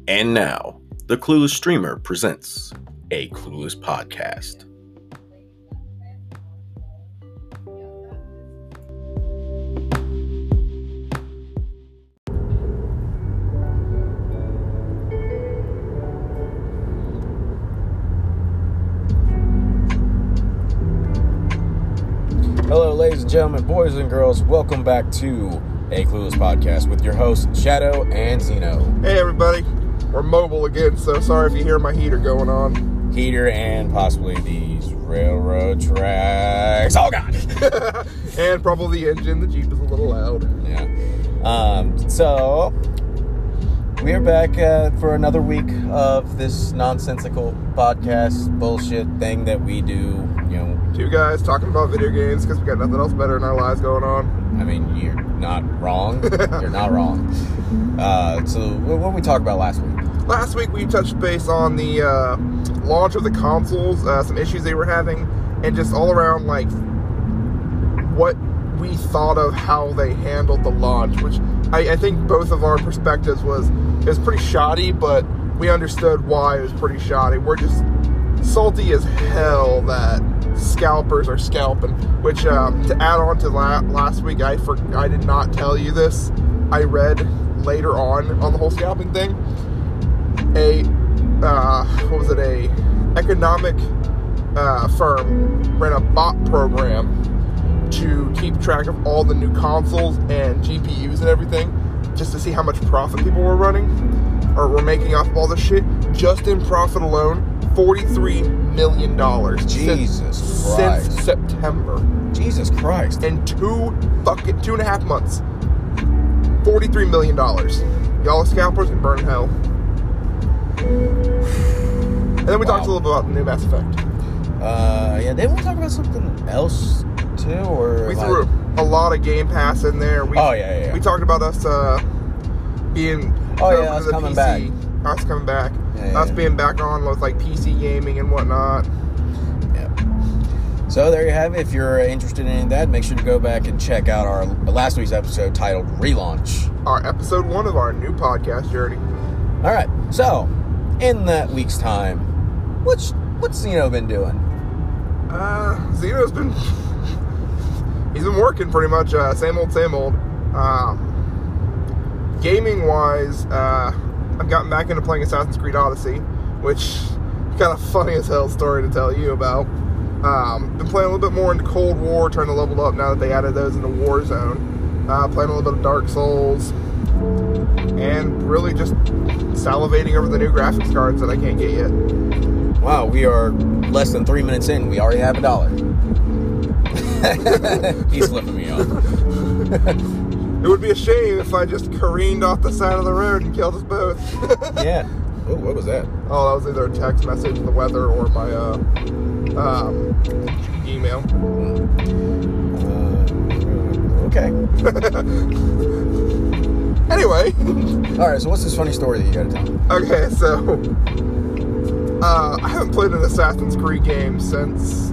And now, the Clueless Streamer presents a Clueless Podcast. Hello, ladies and gentlemen, boys and girls. Welcome back to a Clueless Podcast with your hosts, Shadow and Zeno. Hey, everybody. We're mobile again, so sorry if you hear my heater going on. Heater and possibly these railroad tracks. Oh, God. And probably the engine. The Jeep is a little loud. Yeah. So, we're back for another week of this nonsensical podcast bullshit thing that we do, Two guys talking about video games because we got nothing else better in our lives going on. I mean, you're not wrong. You're not wrong. So, what did we talk about last week? Last week, we touched base on the launch of the consoles, some issues they were having, and just all around, what we thought of how they handled the launch, which I think both of our perspectives was pretty shoddy, but we understood why it was pretty shoddy. We're just salty as hell that scalpers are scalping, which, to add on to last week, I did not tell you this. I read later on the whole scalping thing, a economic firm ran a bot program to keep track of all the new consoles and GPUs and everything, just to see how much profit people were making off of all this shit. Just in profit alone, $43 million. Jesus Christ. Since September. Jesus Christ. In 2.5 months. $43 million. Y'all scalpers can burn in hell. And then we talked a little bit about the new Mass Effect. Yeah, didn't we talk about something else too? Or we threw a lot of Game Pass in there. We talked about us being us coming back. Us coming back. Us being back on with PC gaming and whatnot. Yeah. So there you have it. If you're interested in that, make sure to go back and check out our last week's episode titled Relaunch. Our episode 1 of our new podcast journey. All right. So, in that week's time, what's Zeno been doing? Zeno's been... he's been working pretty much. Same old. Gaming-wise, I've gotten back into playing Assassin's Creed Odyssey, which is kind of funny as hell story to tell you about. Been playing a little bit more into Cold War, trying to level up now that they added those into Warzone. Playing a little bit of Dark Souls, and really just salivating over the new graphics cards that I can't get yet. Wow, we are less than 3 minutes in. We already have $1. He's flipping me off. It would be a shame if I just careened off the side of the road and killed us both. Yeah. Oh, what was that? Oh, that was either a text message, the weather, or my email. Okay. Anyway. Alright, so what's this funny story that you gotta tell me? Okay, so I haven't played an Assassin's Creed game since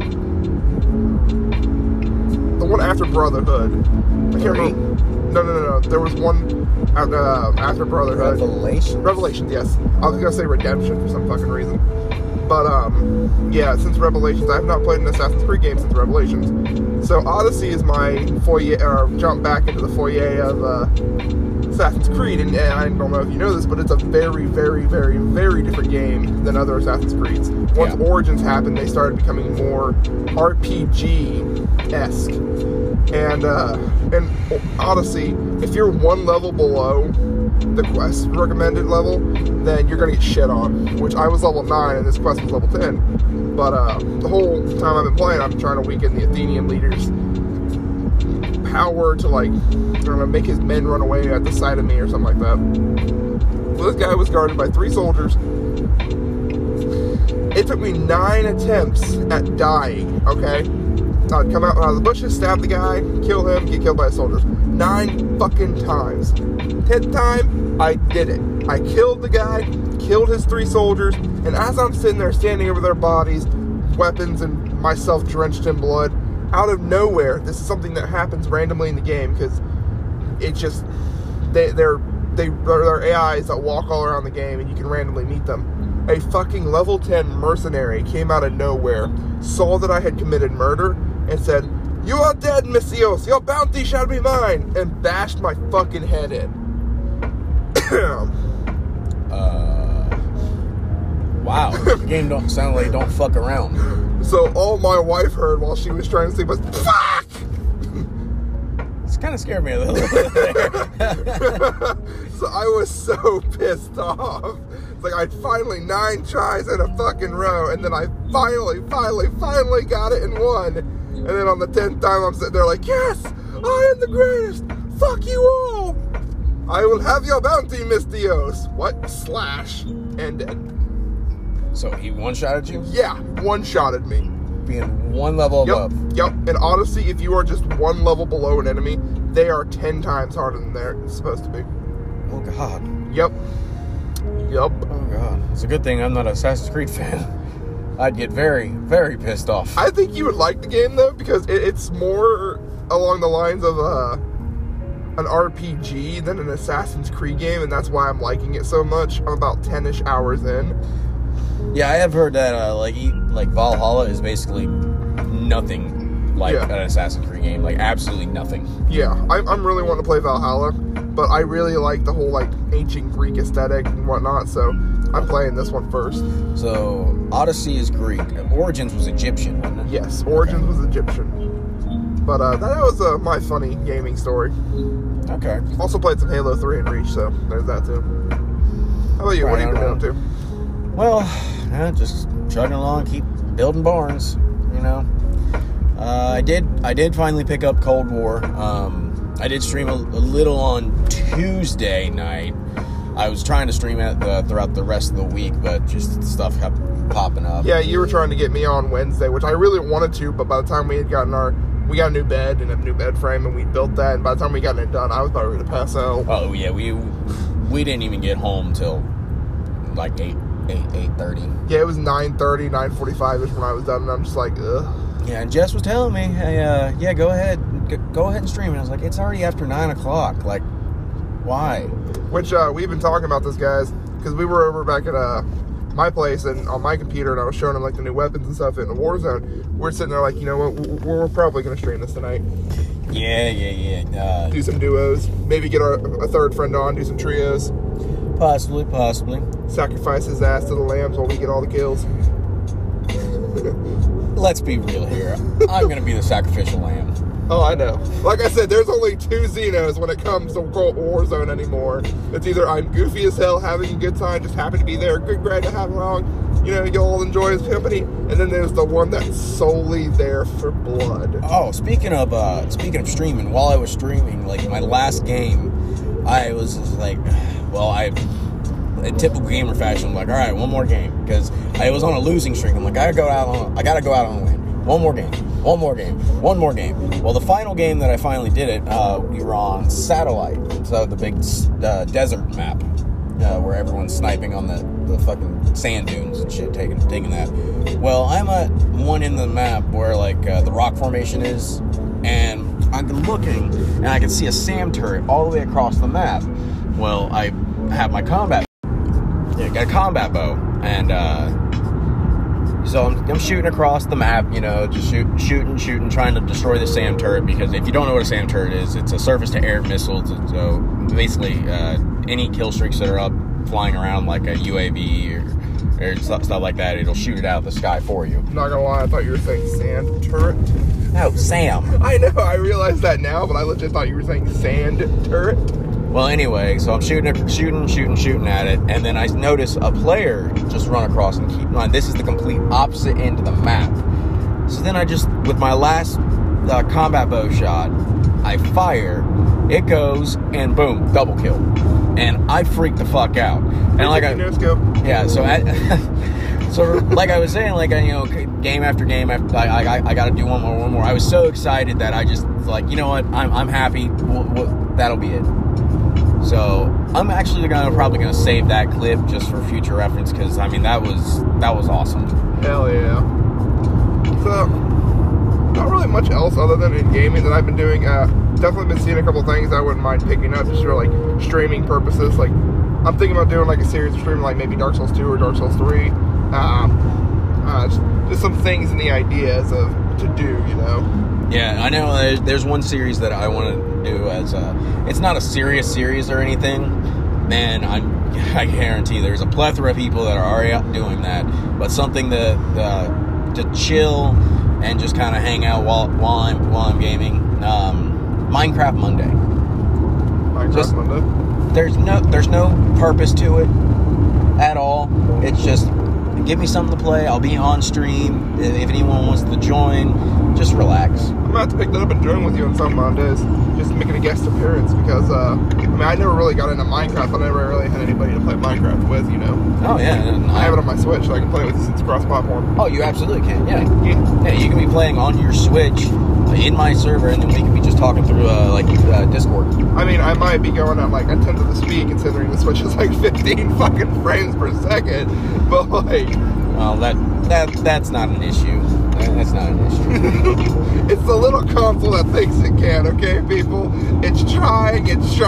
the one after Brotherhood. I can't remember. No. There was one after Brotherhood. Revelations, yes. I was gonna say Redemption for some fucking reason. But, since Revelations, I have not played an Assassin's Creed game since Revelations. So Odyssey is my jump back into the foyer of Assassin's Creed, and I don't know if you know this, but it's a very, very, very, very different game than other Assassin's Creeds. Once Origins happened, they started becoming more RPG-esque. And Odyssey, if you're one level below the quest recommended level, then you're going to get shit on, which I was level 9 and this quest was level 10. But the whole time I've been playing, I'm trying to weaken the Athenian leader's power to, make his men run away at the sight of me or something like that. Well, this guy was guarded by 3 soldiers. It took me 9 attempts at dying, okay? I'd come out of the bushes, stab the guy, kill him, get killed by the soldiers. 9 fucking times. 10th time, I did it. I killed the guy, killed his 3 soldiers, and as I'm sitting there standing over their bodies, weapons and myself drenched in blood, out of nowhere, this is something that happens randomly in the game, because it's just, they're they're AIs that walk all around the game, and you can randomly meet them. A fucking level 10 mercenary came out of nowhere, saw that I had committed murder, and said, "You are dead, Messios. Your bounty shall be mine," and bashed my fucking head in. Wow. This game don't sound like don't fuck around. So all my wife heard while she was trying to sleep was, "Fuck!" It's kind of scared me a little bit there. So I was so pissed off. It's like I'd finally 9 tries in a fucking row, and then I finally got it and won. And then on the 10th time, I'm sitting there like, "Yes, I am the greatest. Fuck you all. I will have your bounty, Miss Dios." What? Slash. Ended. So he one-shotted you? Yeah, one-shotted me. Being one level above. Yep. And honestly, if you are just one level below an enemy, they are 10 times harder than they're supposed to be. Oh, God. Yep. Oh, God. It's a good thing I'm not an Assassin's Creed fan. I'd get very, very pissed off. I think you would like the game, though, because it's more along the lines of an RPG than an Assassin's Creed game, and that's why I'm liking it so much. I'm about 10-ish hours in. Yeah, I have heard that, like Valhalla is basically nothing like an Assassin's Creed game. Like, absolutely nothing. Yeah, I'm really wanting to play Valhalla, but I really like the whole, like, ancient Greek aesthetic and whatnot, so I'm playing this one first. So, Odyssey is Greek. Origins was Egyptian, wasn't it? Yes, Origins was Egyptian. But that was my funny gaming story. Okay. Also played some Halo 3 and Reach, so there's that, too. How about you? What have you been up to? Well, just chugging along, keep building barns, you know. I did finally pick up Cold War. I did stream a little on Tuesday night. I was trying to stream it throughout the rest of the week, but just stuff kept popping up. Yeah, you were trying to get me on Wednesday, which I really wanted to, but by the time we had gotten we got a new bed and a new bed frame, and we built that, and by the time we got it done, I was about ready to pass out. Oh, yeah, we didn't even get home till like 8:30. Yeah, it was 9:30, 9:45-ish when I was done, and I'm just like, ugh. Yeah, and Jess was telling me, hey, yeah, go ahead and stream. And I was like, it's already after 9 o'clock. Like, why? Which, we've been talking about this, guys, because we were over back at my place and on my computer, and I was showing them, like, the new weapons and stuff in the Warzone. We're sitting there like, you know what, we're probably going to stream this tonight. Yeah. Do some duos. Maybe get a third friend on, do some trios. Possibly. Sacrifice his ass to the lambs while we get all the kills. Let's be real here. I'm going to be the sacrificial lamb. Oh, I know. Like I said, there's only 2 Xenos when it comes to Warzone anymore. It's either I'm goofy as hell, having a good time, just happy to be there, good, glad to have along, you know, you'll enjoy his company, and then there's the one that's solely there for blood. Oh, speaking of streaming, while I was streaming, like, my last game, I was just like, well, in typical gamer fashion, I'm like, all right, one more game, because I was on a losing streak. I'm like, I gotta go out on a win. One more game. Well, the final game that I finally did it, we were on Satellite, so the big desert map, where everyone's sniping on the fucking sand dunes and shit, taking that. Well, I'm at one end of the map where, like, the rock formation is, and I've been looking, and I can see a SAM turret all the way across the map. Well, I have my got a combat bow, and so I'm shooting across the map, you know, just shooting, trying to destroy the SAM turret, because if you don't know what a SAM turret is, it's a surface-to-air missile. So basically, any kill streaks that are up flying around like a UAV or stuff like that, it'll shoot it out of the sky for you. Not gonna lie, I thought you were saying sand turret. No, SAM. I know, I realize that now, but I legit thought you were saying sand turret. Well, anyway, so I'm shooting at it, and then I notice a player just run across, and keep in mind, this is the complete opposite end of the map. So then I just, with my last combat bow shot, I fire, it goes, and boom, double kill. And I freaked the fuck out. And like I was saying, like, you know, game after game, I got to do one more. I was so excited that I just, like, you know what, I'm happy, that'll be it. So I'm actually probably gonna save that clip just for future reference, because I mean that was awesome. Hell yeah. So not really really much else other than in gaming that I've been doing. Definitely been seeing a couple things I wouldn't mind picking up just for like streaming purposes. Like I'm thinking about doing like a series of streaming, like maybe Dark Souls 2 or Dark Souls 3. Just some things in the ideas of to do, you know. Yeah, I know. There's one series that I want to do as it's not a serious series or anything. Man, I guarantee there's a plethora of people that are already out doing that. But something to chill and just kind of hang out while I'm gaming. Minecraft Monday. Monday. There's no purpose to it at all. It's just give me something to play. I'll be on stream. If anyone wants to join, just relax. I'm gonna have to pick that up and join with you on some Mondays, just making a guest appearance because I never really got into Minecraft. I never really had anybody to play Minecraft with, you know. Oh yeah, I have it on my Switch, so I can play with it since it's cross-platform. Oh, you absolutely can. Yeah, you can be playing on your Switch in my server, and then we can be just talking through Discord. I mean, I might be going at like a tenth of the speed, considering the Switch is like 15 fucking frames per second. But like, well, that's not an issue. That's not an issue. It's the little console that thinks it can. Okay, people. It's trying.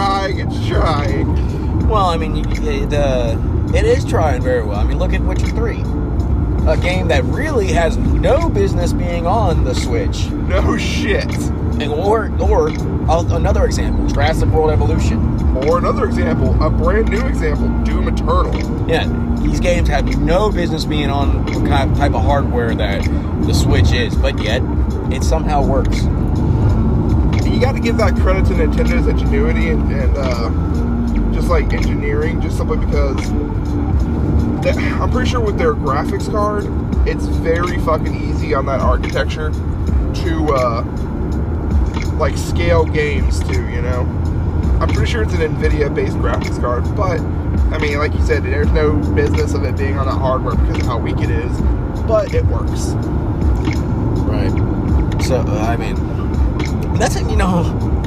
Well, I mean, it is trying very well. I mean, look at Witcher 3. A game that really has no business being on the Switch. No shit. Or another example, Jurassic World Evolution. Or another example, a brand new example, Doom Eternal. Yeah, these games have no business being on the type of hardware that the Switch is, but yet it somehow works. You got to give that credit to Nintendo's ingenuity and just like engineering, just simply because I'm pretty sure with their graphics card, it's very fucking easy on that architecture to like scale games to, you know. I'm pretty sure it's an NVIDIA-based graphics card, but I mean, like you said, there's no business of it being on that hardware because of how weak it is, but it works. Right. So, I mean, that's it, you know,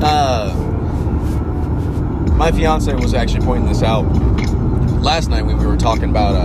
my fiance was actually pointing this out last night when we were talking about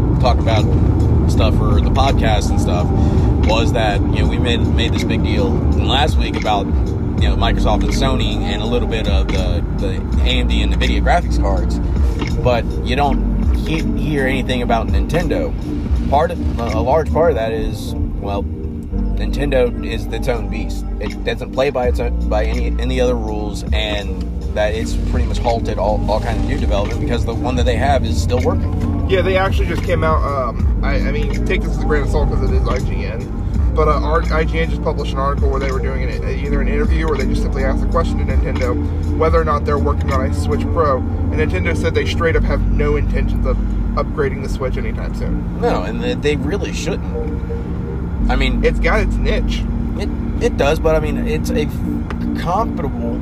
stuff for the podcast and stuff, was that, you know, we made this big deal last week about, you know, Microsoft and Sony and a little bit of the AMD and NVIDIA graphics cards, but you don't hear anything about Nintendo. A large part of that is, well, Nintendo is its own beast. It doesn't play by any other rules, and that it's pretty much halted all kinds of new development because the one that they have is still working. Yeah, they actually just came out. I mean, take this as a grain of salt because it is IGN. But IGN just published an article where they were doing either an interview or they just simply asked a question to Nintendo whether or not they're working on a Switch Pro. And Nintendo said they straight up have no intentions of upgrading the Switch anytime soon. No, and they really shouldn't. I mean, it's got its niche. It does, but I mean, it's a compatible.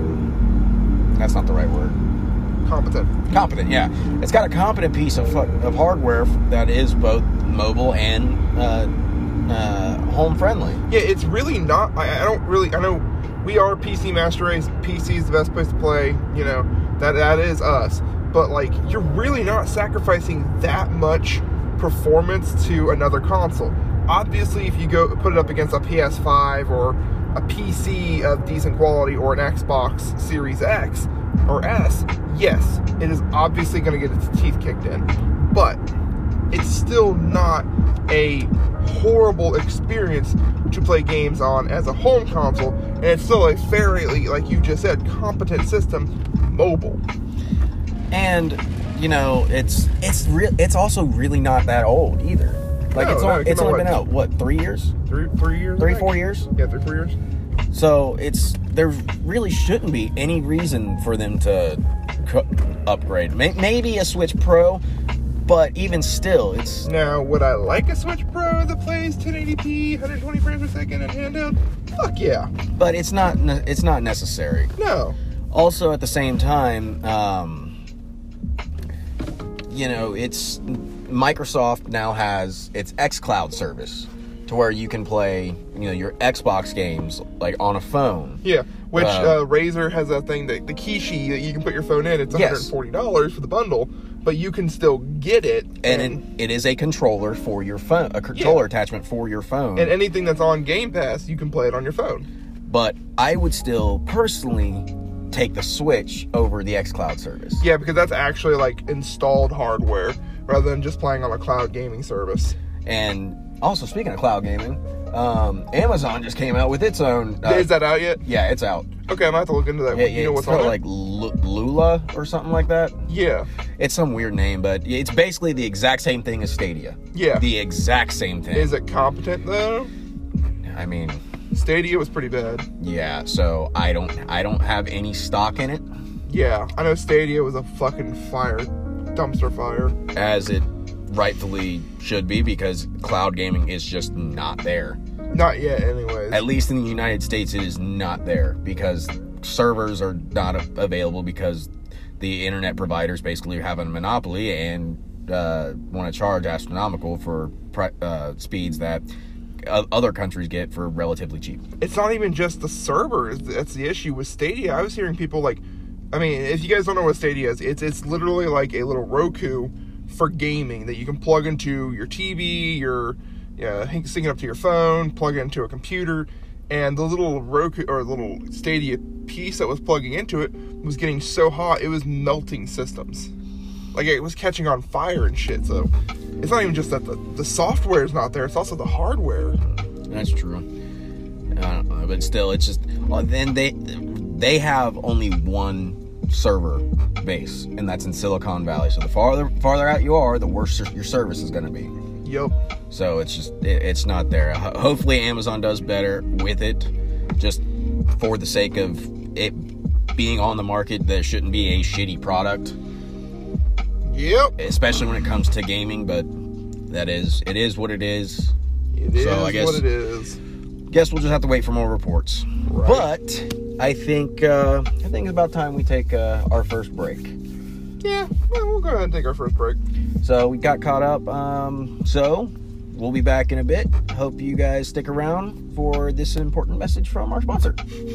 That's not the right word. Competent, yeah. It's got a competent piece of hardware that is both mobile and home friendly. Yeah, it's really not. I know we are PC Master Race. PC is the best place to play. You know, that is us. But like, you're really not sacrificing that much performance to another console. Obviously, if you go put it up against a PS5 or a PC of decent quality or an Xbox Series X or S, yes, it is obviously going to get its teeth kicked in. But it's still not a horrible experience to play games on as a home console, and it's still a fairly, like you just said, competent system mobile. And you know, it's also really not that old either. Like, it's only been out, what, 3 years? 3 years? 4 years? Yeah, 3-4 years. So there really shouldn't be any reason for them to upgrade. Maybe a Switch Pro, but even still, it's... Now, would I like a Switch Pro that plays 1080p, 120 frames per second and handheld? Fuck yeah. But it's not necessary. No. Also, at the same time, you know, Microsoft now has its xCloud service to where you can play, you know, your Xbox games like on a phone. Yeah, which Razer has that thing, the Kishi that you can put your phone in. It's $140 for the bundle, but you can still get it. And it is a controller for your phone, a controller attachment for your phone. And anything that's on Game Pass, you can play it on your phone. But I would still personally take the Switch over the xCloud service. Yeah, because that's actually like installed hardware rather than just playing on a cloud gaming service. And also, speaking of cloud gaming, Amazon just came out with its own. Is that out yet? Yeah, it's out. Okay, I'm gonna have to look into that. You know what's on it? Like Lula or something like that. Yeah. It's some weird name, but it's basically the exact same thing as Stadia. Yeah. The exact same thing. Is it competent though? I mean, Stadia was pretty bad. Yeah, so I don't have any stock in it. Yeah, I know Stadia was a fucking dumpster fire. As it rightfully should be, because cloud gaming is just not there. Not yet, anyways. At least in the United States, it is not there, because servers are not available, because the internet providers basically have a monopoly and want to charge astronomical for speeds that other countries get for relatively cheap. It's not even just the servers that's the issue with Stadia. I was hearing people like, I mean, if you guys don't know what Stadia is, it's literally like a little Roku for gaming that you can plug into your TV, sync it up to your phone, plug it into a computer, and the little Roku or little Stadia piece that was plugging into it was getting so hot it was melting systems. Like, it was catching on fire and shit. So it's not even just that the software is not there, it's also the hardware. That's true. I don't know, but still, it's just, then they have only one server base, and that's in Silicon Valley. So the farther out you are, the worse your service is going to be. Yep. So it's not there. Hopefully Amazon does better with it, just for the sake of it being on the market. There shouldn't be a shitty product. Yep. Especially when it comes to gaming, but it is what it is. It is what it is. Guess we'll just have to wait for more reports. Right. But I think it's about time we take our first break. Yeah, we'll go ahead and take our first break. So we got caught up. So we'll be back in a bit. Hope you guys stick around for this important message from our sponsor.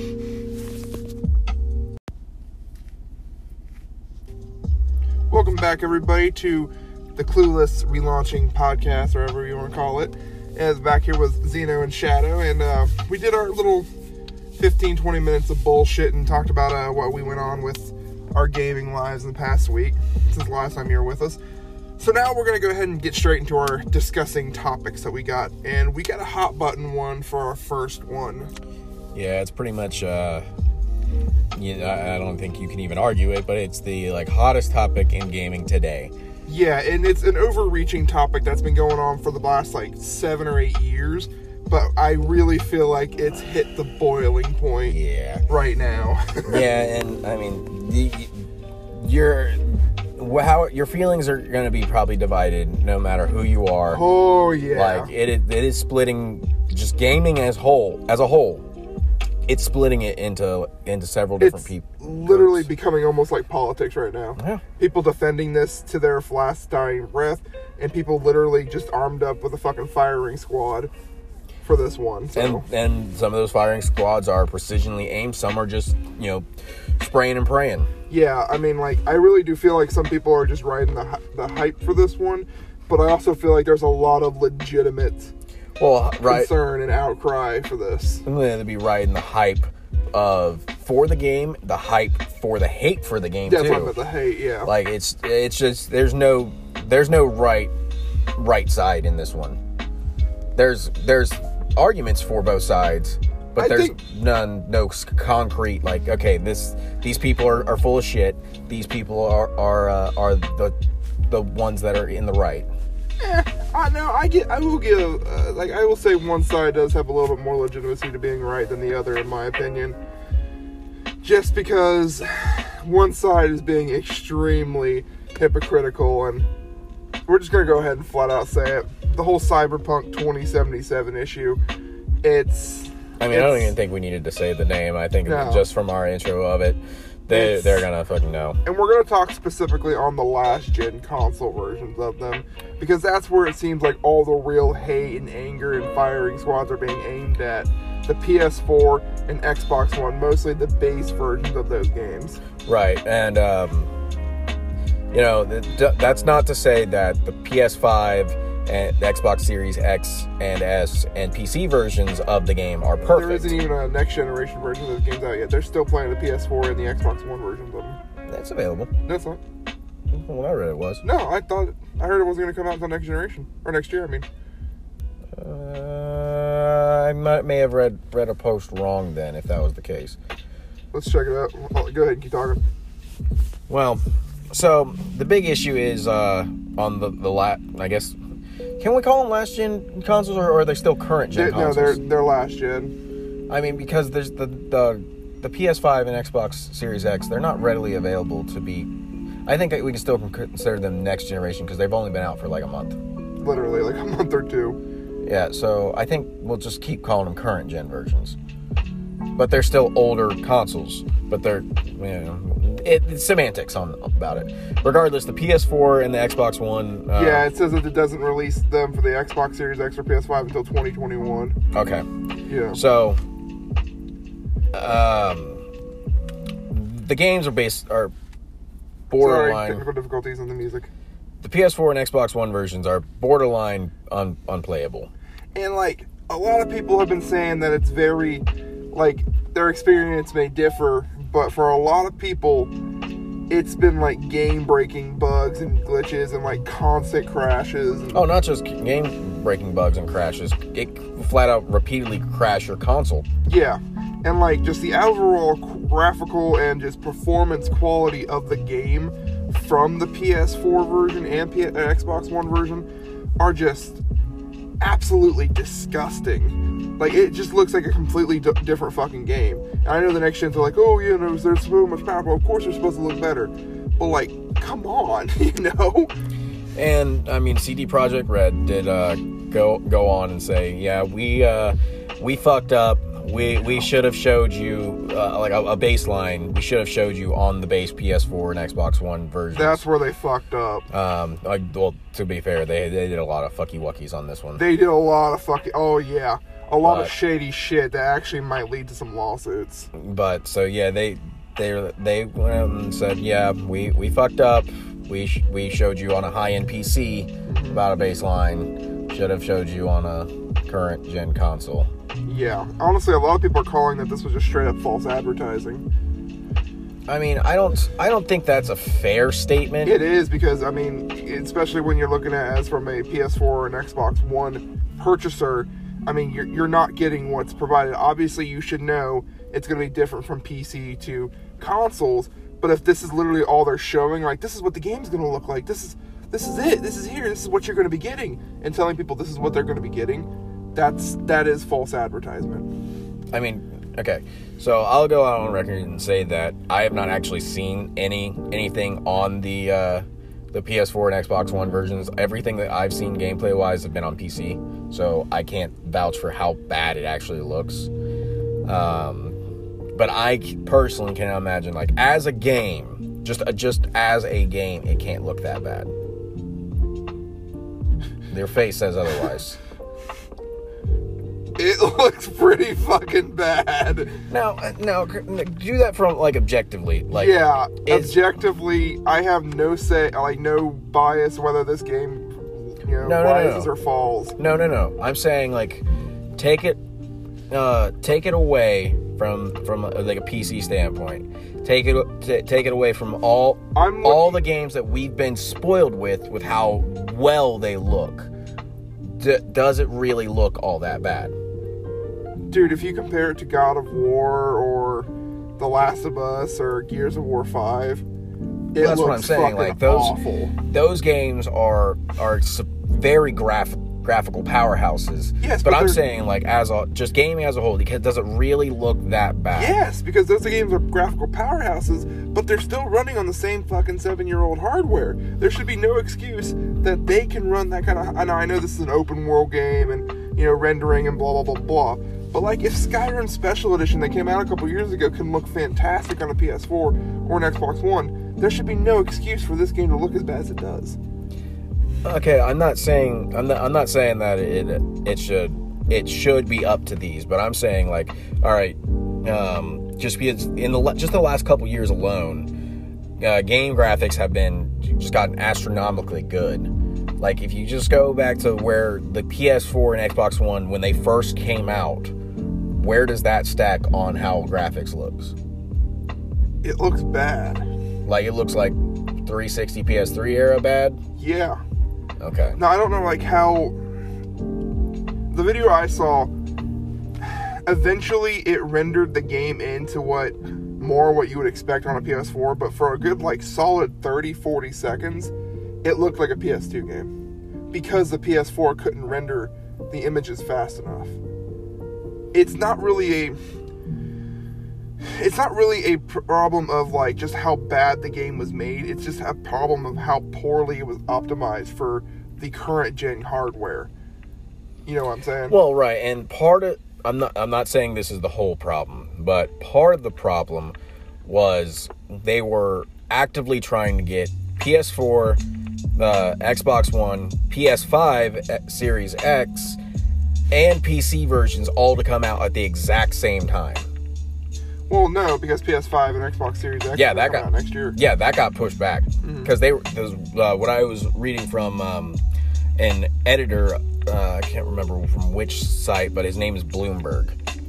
Welcome back, everybody, to the Clueless Relaunching Podcast, or whatever you want to call it. And back here with Zeno and Shadow, and we did our little 15-20 minutes of bullshit and talked about what we went on with our gaming lives in the past week, since the last time you were with us. So now we're going to go ahead and get straight into our discussing topics that we got, and we got a hot button one for our first one. Yeah, it's pretty much, I don't think you can even argue it, but it's the, hottest topic in gaming today. Yeah, and it's an overreaching topic that's been going on for the last, 7 or 8 years, but I really feel like it's hit the boiling point right now. Yeah, and, I mean, your feelings are going to be probably divided no matter who you are. Oh, yeah. It is splitting just gaming as a whole. It's splitting it into several different people. Literally becoming almost like politics right now. Yeah. People defending this to their last dying breath, and people literally just armed up with a fucking firing squad for this one. So. And some of those firing squads are precisionally aimed. Some are just, spraying and praying. Yeah, I mean, I really do feel like some people are just riding the hype for this one, but I also feel like there's a lot of legitimate concern and outcry for this. I'm going to be riding the hype for the game, the hype for the hate for the game too. Yeah, talking about the hate, yeah. It's just there's no right side in this one. There's arguments for both sides, but there's no concrete okay, these people are full of shit. These people are the ones that are in the right. I will say one side does have a little bit more legitimacy to being right than the other, in my opinion. Just because one side is being extremely hypocritical, and we're just going to go ahead and flat out say it. The whole Cyberpunk 2077 issue, I don't even think we needed to say the name. I think just from our intro of it, they're gonna fucking know. And we're gonna talk specifically on the last gen console versions of them, because that's where it seems like all the real hate and anger and firing squads are being aimed at. The PS4 and Xbox One, mostly the base versions of those games. Right, and That's not to say that the PS5 and the Xbox Series X and S and PC versions of the game are perfect. There isn't even a next generation version of those games out yet. They're still playing the PS4 and the Xbox One versions of them. That's available. No, it's not. Well, I read it was. No, I heard it wasn't going to come out until next generation. Or next year, I mean. I may have read a post wrong then, if that was the case. Let's check it out. Go ahead and keep talking. Well, so the big issue is on I guess, can we call them last gen consoles, or are they still current gen consoles? No, they're last gen. I mean, because there's the PS5 and Xbox Series X, they're not readily available to be. I think we can still consider them next generation because they've only been out for like a month. Literally, like a month or two. Yeah, so I think we'll just keep calling them current gen versions. But they're still older consoles. But they're, it's semantics about it. Regardless, the PS4 and the Xbox One. Yeah, it says that it doesn't release them for the Xbox Series X or PS5 until 2021. Okay. Yeah. So, the games are borderline. Sorry, technical difficulties on the music. The PS4 and Xbox One versions are borderline unplayable. And, like, a lot of people have been saying that it's very, like, their experience may differ, but for a lot of people, it's been, like, game-breaking bugs and glitches and, like, constant crashes. Oh, not just game-breaking bugs and crashes. It flat-out repeatedly crashed your console. Yeah. And, like, just the overall graphical and just performance quality of the game from the PS4 version and Xbox One version are just absolutely disgusting. Like, it just looks like a completely different fucking game. And I know the next gens are like, oh, there's so much power. Well, of course they're supposed to look better. But, like, come on, And, I mean, CD Projekt Red did go on and say, yeah, we fucked up. We should have showed you like a baseline. We should have showed you on the base PS4 and Xbox One versions. That's where they fucked up. Well, to be fair, they did a lot of fucky wuckies on this one. They did a lot of a lot of shady shit that actually might lead to some lawsuits. But so yeah, they went out and said, yeah, we fucked up. We showed you on a high-end PC about a baseline. Should have showed you on a current gen console. Yeah, honestly, a lot of people are calling that this was just straight up false advertising. I mean, I don't think that's a fair statement. It is, because I mean, especially when you're looking at as from a PS4 and Xbox One purchaser, I mean, you're not getting what's provided. Obviously, you should know it's going to be different from PC to consoles. But if this is literally all they're showing, like, this is what the game's going to look like. This is it. This is here. This is what you're going to be getting, and telling people this is what they're going to be getting. That is false advertisement. I mean, okay, so I'll go out on record and say that I have not actually seen anything on the PS4 and Xbox One versions. Everything that I've seen gameplay wise have been on PC, so I can't vouch for how bad it actually looks. But I personally cannot imagine, like, as a game, just as a game, it can't look that bad. Their face says otherwise. It looks pretty fucking bad. Now, do that from, like, objectively. Like, yeah, objectively, I have no say, like, no bias whether this game, rises or falls. No. I'm saying, like, take it away from like a PC standpoint. Take it away from all the games that we've been spoiled with how well they look. Does it really look all that bad? Dude, if you compare it to God of War or The Last of Us or Gears of War 5, that's what I'm saying. Like, those games are very graphical powerhouses. Yes, but I'm saying, like, just gaming as a whole, does it really look that bad? Yes, because those games are graphical powerhouses, but they're still running on the same fucking 7-year-old hardware. There should be no excuse that they can run that kind of. I know this is an open world game and rendering and blah blah blah blah. But, like, if Skyrim Special Edition that came out a couple years ago can look fantastic on a PS4 or an Xbox One, there should be no excuse for this game to look as bad as it does. Okay, I'm not saying that it should be up to these, but I'm saying, like, all right, just because in the last couple years alone, game graphics have been just gotten astronomically good. Like, if you just go back to where the PS4 and Xbox One, when they first came out, where does that stack on how graphics looks? It looks bad. Like, it looks like 360 PS3 era bad? Yeah. Okay. Now, I don't know, like, how... The video I saw, eventually it rendered the game into what you would expect on a PS4, but for a good, like, solid 30-40 seconds, it looked like a PS2 game. Because the PS4 couldn't render the images fast enough. It's not really a problem of, like, just how bad the game was made. It's just a problem of how poorly it was optimized for the current gen hardware. You know what I'm saying? Well, right, and I'm not saying this is the whole problem, but part of the problem was they were actively trying to get PS4, the Xbox One, PS5 Series X, and PC versions all to come out at the exact same time. Well, no, because PS5 and Xbox Series X that got out next year. Yeah, that got pushed back because what I was reading from an editor, I can't remember from which site, but his name is Bloomberg.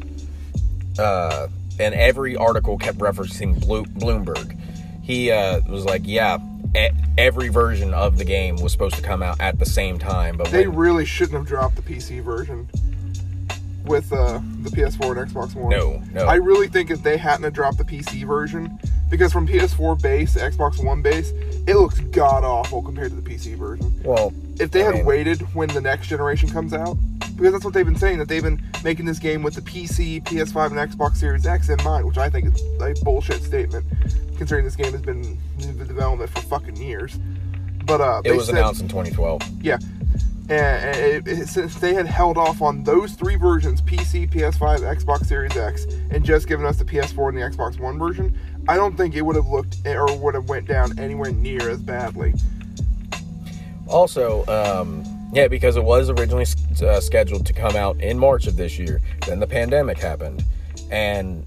And every article kept referencing Bloomberg. He was like, yeah, every version of the game was supposed to come out at the same time. But they really shouldn't have dropped the PC version with the PS4 and Xbox One. No. I really think if they hadn't have dropped the PC version, because from PS4 base to Xbox One base, it looks god-awful compared to the PC version. Well, if they had waited when the next generation comes out, because that's what they've been saying, that they've been making this game with the PC, PS5, and Xbox Series X in mind, which I think is a bullshit statement, considering this game has been in development for fucking years. But it was announced in 2012. Yeah. And since they had held off on those three versions, PC, PS5, Xbox Series X, and just given us the PS4 and the Xbox One version, I don't think it would have looked or would have went down anywhere near as badly. Also, because it was originally scheduled to come out in March of this year. Then the pandemic happened. And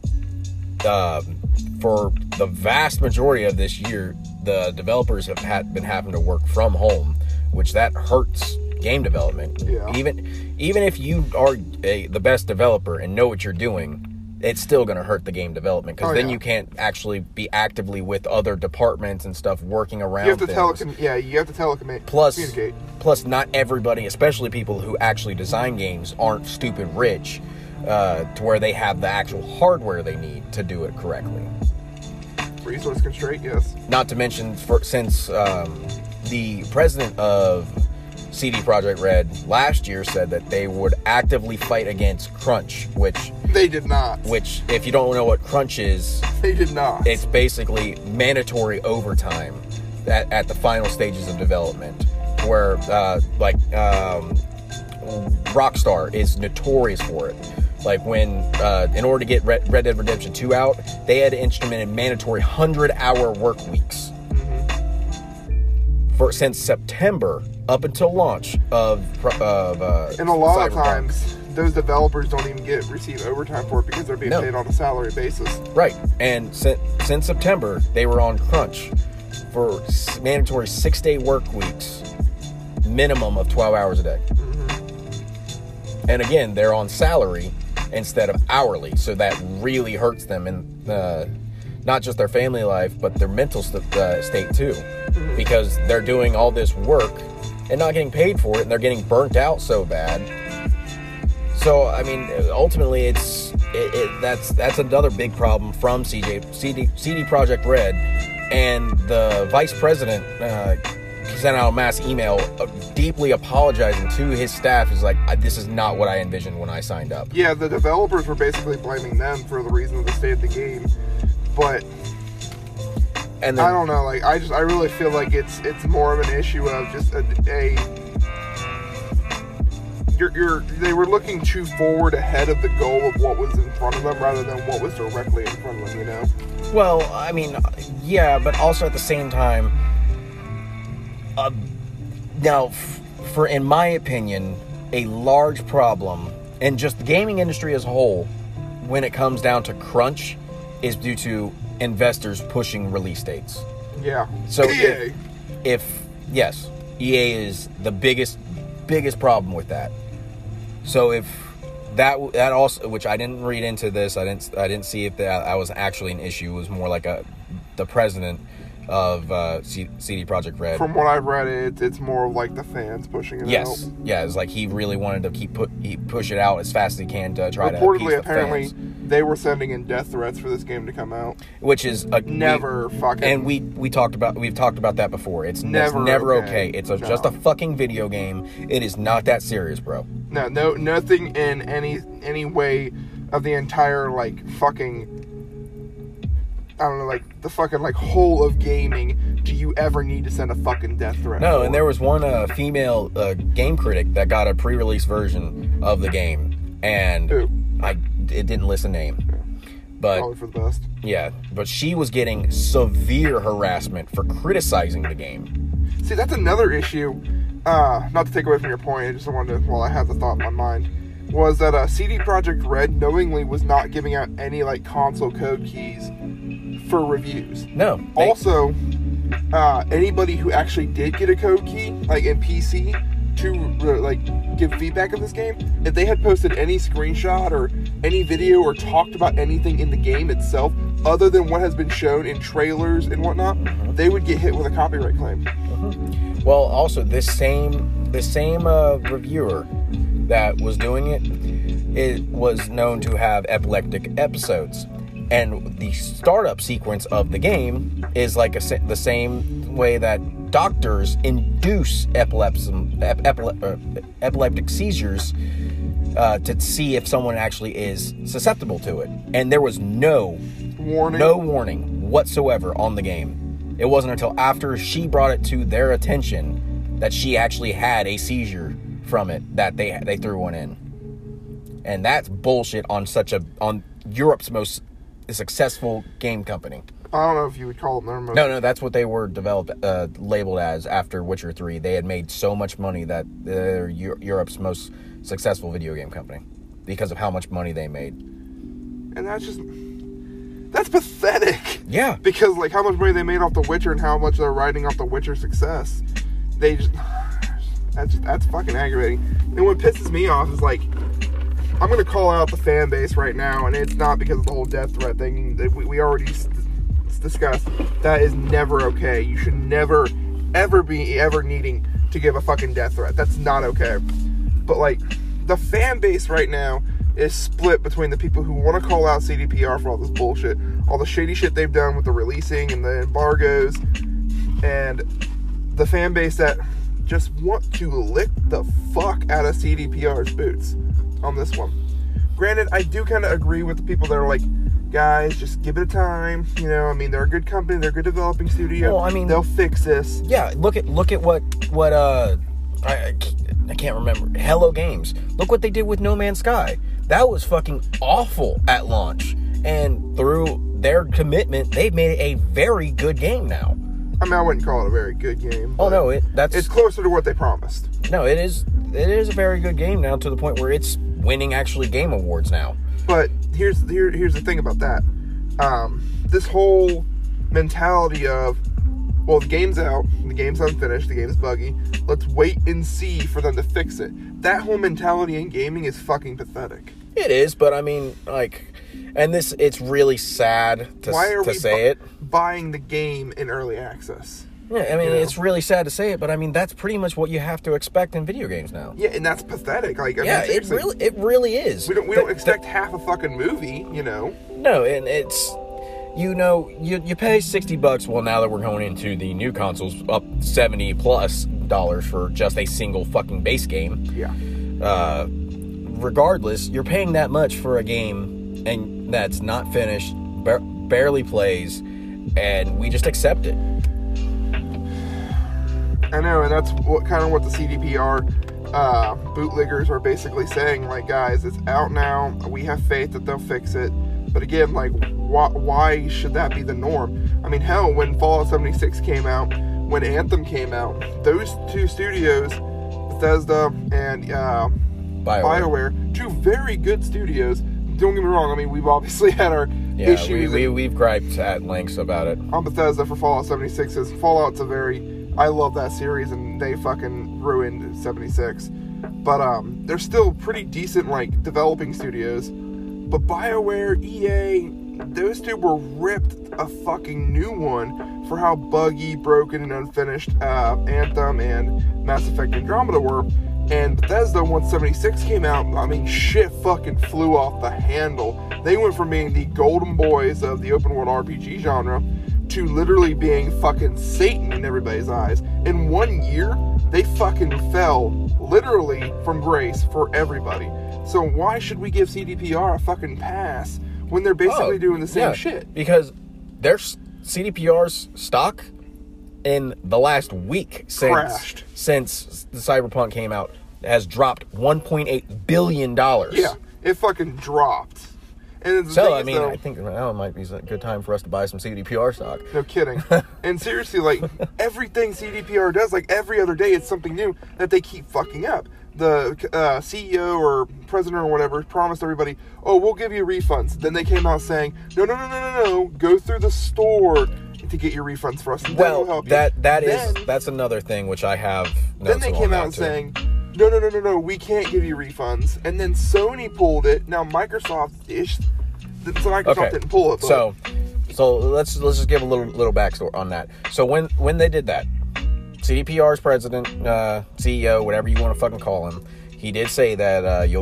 for the vast majority of this year, the developers have been having to work from home, which that hurts game development. Yeah. Even if you are the best developer and know what you're doing, it's still going to hurt the game development, because then you can't actually be actively with other departments and stuff working around. You have to you have to communicate. Plus, not everybody, especially people who actually design games, aren't stupid rich to where they have the actual hardware they need to do it correctly. Resource constraint, yes. Not to mention, since the president of CD Projekt Red last year said that they would actively fight against crunch, which they did not. Which, if you don't know what crunch is, they did not. It's basically mandatory overtime at the final stages of development, where Rockstar is notorious for it. Like when, in order to get Red Dead Redemption 2 out, they had implemented mandatory 100-hour work weeks. Since September up until launch of and a lot of times those developers don't even receive overtime for it because they're being paid on a salary basis. Right. And since September, they were on crunch for mandatory 6-day work weeks, minimum of 12 hours a day. Mm-hmm. And again, they're on salary instead of hourly, so that really hurts them in not just their family life, but their mental state too. Mm-hmm. Because they're doing all this work and not getting paid for it, and they're getting burnt out so bad. So, I mean, ultimately, that's another big problem from CD Projekt Red, and the vice president sent out a mass email deeply apologizing to his staff. He's like, this is not what I envisioned when I signed up. Yeah, the developers were basically blaming them for the reason of the state of the game, but and then, I don't know. Like, I really feel like it's more of an issue of just they were looking too forward ahead of the goal of what was in front of them rather than what was directly in front of them, you know? Well, I mean, yeah, but also at the same time, now, in my opinion, a large problem, and just the gaming industry as a whole, when it comes down to crunch, is due to investors pushing release dates. Yeah. So yes, EA is the biggest problem with that. So if that also, which I didn't read into this, I didn't see if that was actually an issue. It was more like the president of CD Projekt Red. From what I've read, it's more like the fans pushing it out. Yes, yeah, it's like he really wanted to push it out as fast as he can to try to appease the apparently, fans. They were sending in death threats for this game to come out, which is never fucking. And we've talked about that before. It's never okay. It's just a fucking video game. It is not that serious, bro. No, nothing in any way of the entire like fucking. I don't know, like, the fucking, like, whole of gaming, do you ever need to send a fucking death threat? No, and there was one female game critic that got a pre-release version of the game, and it didn't list a name. Yeah. But probably for the best. Yeah, but she was getting severe harassment for criticizing the game. See, that's another issue, not to take away from your point, I just wanted to, while I have the thought in my mind, was that CD Projekt Red knowingly was not giving out any, like, console code keys for reviews. No. Also, anybody who actually did get a code key, like in PC, to like give feedback of this game, if they had posted any screenshot or any video or talked about anything in the game itself, other than what has been shown in trailers and whatnot, they would get hit with a copyright claim. Well, also this same reviewer that was doing it was known to have epileptic episodes. And the startup sequence of the game is like the same way that doctors induce epileptic seizures to see if someone actually is susceptible to it. And there was no warning whatsoever on the game. It wasn't until after she brought it to their attention that she actually had a seizure from it that they threw one in. And that's bullshit on Europe's most successful game company. I don't know if you would call them their most... No, that's what they were labeled as after Witcher 3. They had made so much money that they're Europe's most successful video game company because of how much money they made. And that's pathetic. Yeah. Because, like, how much money they made off The Witcher and how much they're riding off The Witcher's success. That's fucking aggravating. And what pisses me off is, like, I'm going to call out the fan base right now, and it's not because of the whole death threat thing that we already discussed. That is never okay. You should never, ever be needing to give a fucking death threat. That's not okay. But, like, the fan base right now is split between the people who want to call out CDPR for all this bullshit, all the shady shit they've done with the releasing and the embargoes, and the fan base that just want to lick the fuck out of CDPR's boots on this one. Granted, I do kind of agree with the people that are like, guys, just give it a time. You know, I mean, they're a good company, they're a good developing studio. Well, I mean, they'll fix this. Yeah, look at what I can't remember. Hello Games. Look what they did with No Man's Sky. That was fucking awful at launch, and through their commitment, they've made it a very good game now. I mean, I wouldn't call it a very good game. Oh no, it's closer to what they promised. No, it is a very good game now, to the point where it's winning actually game awards now. But here's the thing about that. This whole mentality of, well, the game's out, the game's unfinished, the game's buggy, let's wait and see for them to fix it. That whole mentality in gaming is fucking pathetic. It is, but I mean, like, and it's really sad to say it. Buying the game in early access? Yeah, I mean, it's really sad to say it, but I mean, that's pretty much what you have to expect in video games now. Yeah, and that's pathetic. Like, I mean, it really is. We don't expect half a fucking movie, you know? No, and it's, you pay $60. Well, now that we're going into the new consoles, up $70+ for just a single fucking base game. Yeah. Regardless, you're paying that much for a game and that's not finished, barely plays, and we just accept it. I know, and that's what the CDPR bootleggers are basically saying. Like, guys, it's out now. We have faith that they'll fix it. But again, like, why should that be the norm? I mean, hell, when Fallout 76 came out, when Anthem came out, those two studios, Bethesda and BioWare, two very good studios. Don't get me wrong. I mean, we've obviously had our issues. We've griped at lengths about it. On Bethesda for Fallout 76, because Fallout's a very I love that series, and they fucking ruined 76. But they're still pretty decent, like, developing studios. But BioWare, EA, those two were ripped a fucking new one for how buggy, broken, and unfinished Anthem and Mass Effect Andromeda were. And Bethesda, once 76 came out, I mean, shit fucking flew off the handle. They went from being the golden boys of the open world RPG genre to literally being fucking Satan in everybody's eyes. In 1 year, they fucking fell literally from grace for everybody. So why should we give CDPR a fucking pass when they're basically doing the same shit? Because their CDPR's stock in the last week since the Cyberpunk came out has dropped $1.8 billion. Yeah, it fucking dropped. And so, I mean, I think now might be a good time for us to buy some CDPR stock. No kidding. And seriously, like, everything CDPR does, like, every other day, it's something new that they keep fucking up. The CEO or president or whatever promised everybody, oh, we'll give you refunds. Then they came out saying, no, go through the store to get your refunds for us. And well, we'll help you. That's another thing which I have. Then they came out saying, no, we can't give you refunds. And then Sony pulled it. Now Microsoft didn't pull it. But. So let's just give a little backstory on that. So when they did that, CDPR's president, CEO, whatever you want to fucking call him, he did say that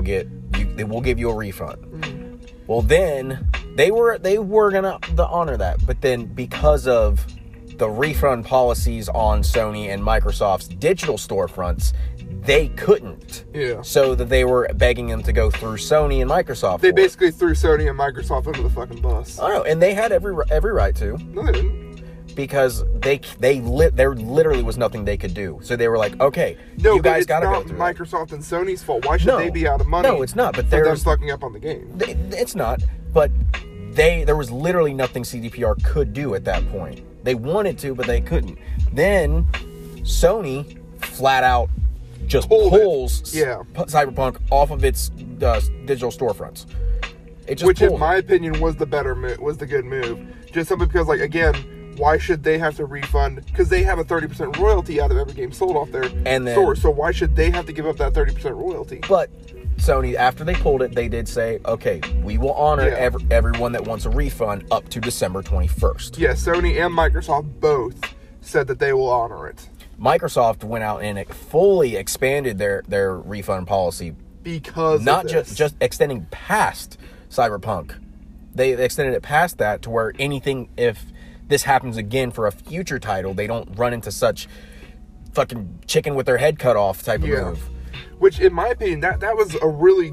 we'll give you a refund. Mm-hmm. Well, then they were gonna honor that, but then because of the refund policies on Sony and Microsoft's digital storefronts, they couldn't. Yeah. So that they were begging them to go through Sony and Microsoft. They basically threw Sony and Microsoft under the fucking bus. I know, and they had every right to. No, they didn't. Because there literally was nothing they could do. So they were like, okay, you guys gotta go through it. Microsoft and Sony's fault. Why should they be out of money? No, it's not. But they're fucking up on the game. It's not. But there was literally nothing CDPR could do at that point. They wanted to, but they couldn't. Then Sony flat out just pulls Cyberpunk off of its digital storefronts. Which, in my opinion, was the better move. Was the good move. Just simply because, like, again, why should they have to refund? Because they have a 30% royalty out of every game sold off their store. So why should they have to give up that 30% royalty? But Sony, after they pulled it, they did say, okay, we will honor everyone that wants a refund up to December 21st. Yeah, Sony and Microsoft both said that they will honor it. Microsoft went out and fully expanded their refund policy. Because not just extending past Cyberpunk. They extended it past that to where if this happens again for a future title, they don't run into such fucking chicken with their head cut off type of move. Which, in my opinion, that was really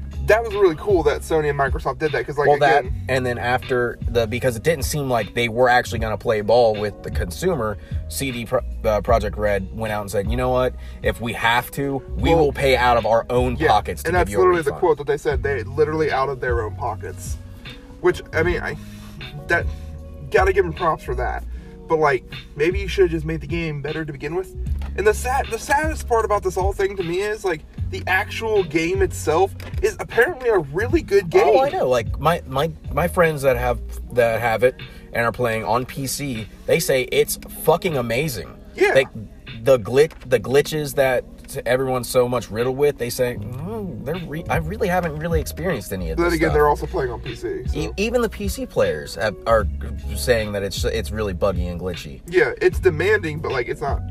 cool that Sony and Microsoft did that. Because, like, and then after because it didn't seem like they were actually going to play ball with the consumer, CD Projekt Red went out and said, you know what? If we have to, we will pay out of our own pockets to give you a refund. And that's literally the quote that they said. They literally out of their own pockets. Which, I mean, gotta give them props for that. But, like, maybe you should have just made the game better to begin with. And the saddest part about this whole thing to me is, like, the actual game itself is apparently a really good game. Oh, I know. Like, my friends that have it and are playing on PC, they say it's fucking amazing. Yeah. Like, the glitches that everyone's so much riddled with, they say, I really haven't really experienced any of this. But then again, stuff. They're also playing on PC. So. Even the PC players are saying that it's really buggy and glitchy. Yeah, it's demanding, but, like, it's not.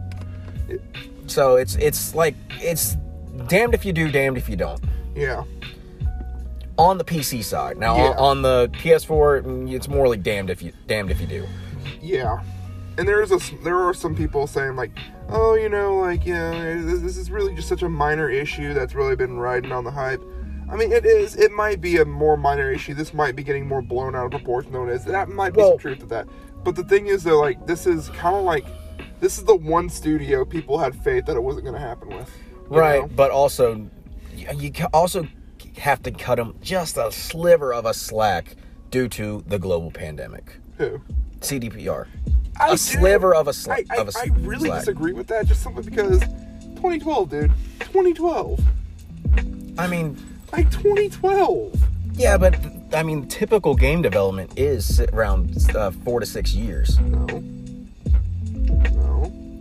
So it's like it's damned if you do, damned if you don't. Yeah. On the PC side, now on the PS4, it's more like damned if you do. Yeah. And there are some people saying, like, oh, this is really just such a minor issue that's really been riding on the hype. I mean, it is. It might be a more minor issue. This might be getting more blown out of proportion than it is. That might be some truth to that. But the thing is, though, like, this is kind of like, this is the one studio people had faith that it wasn't going to happen with. Right, know? But also, you also have to cut them just a sliver of a slack due to the global pandemic. Who? CDPR. Sliver of a slack. I really disagree with that, just simply because 2012, dude. 2012. I mean... Like, 2012. Yeah, but, I mean, typical game development is around 4 to 6 years. No.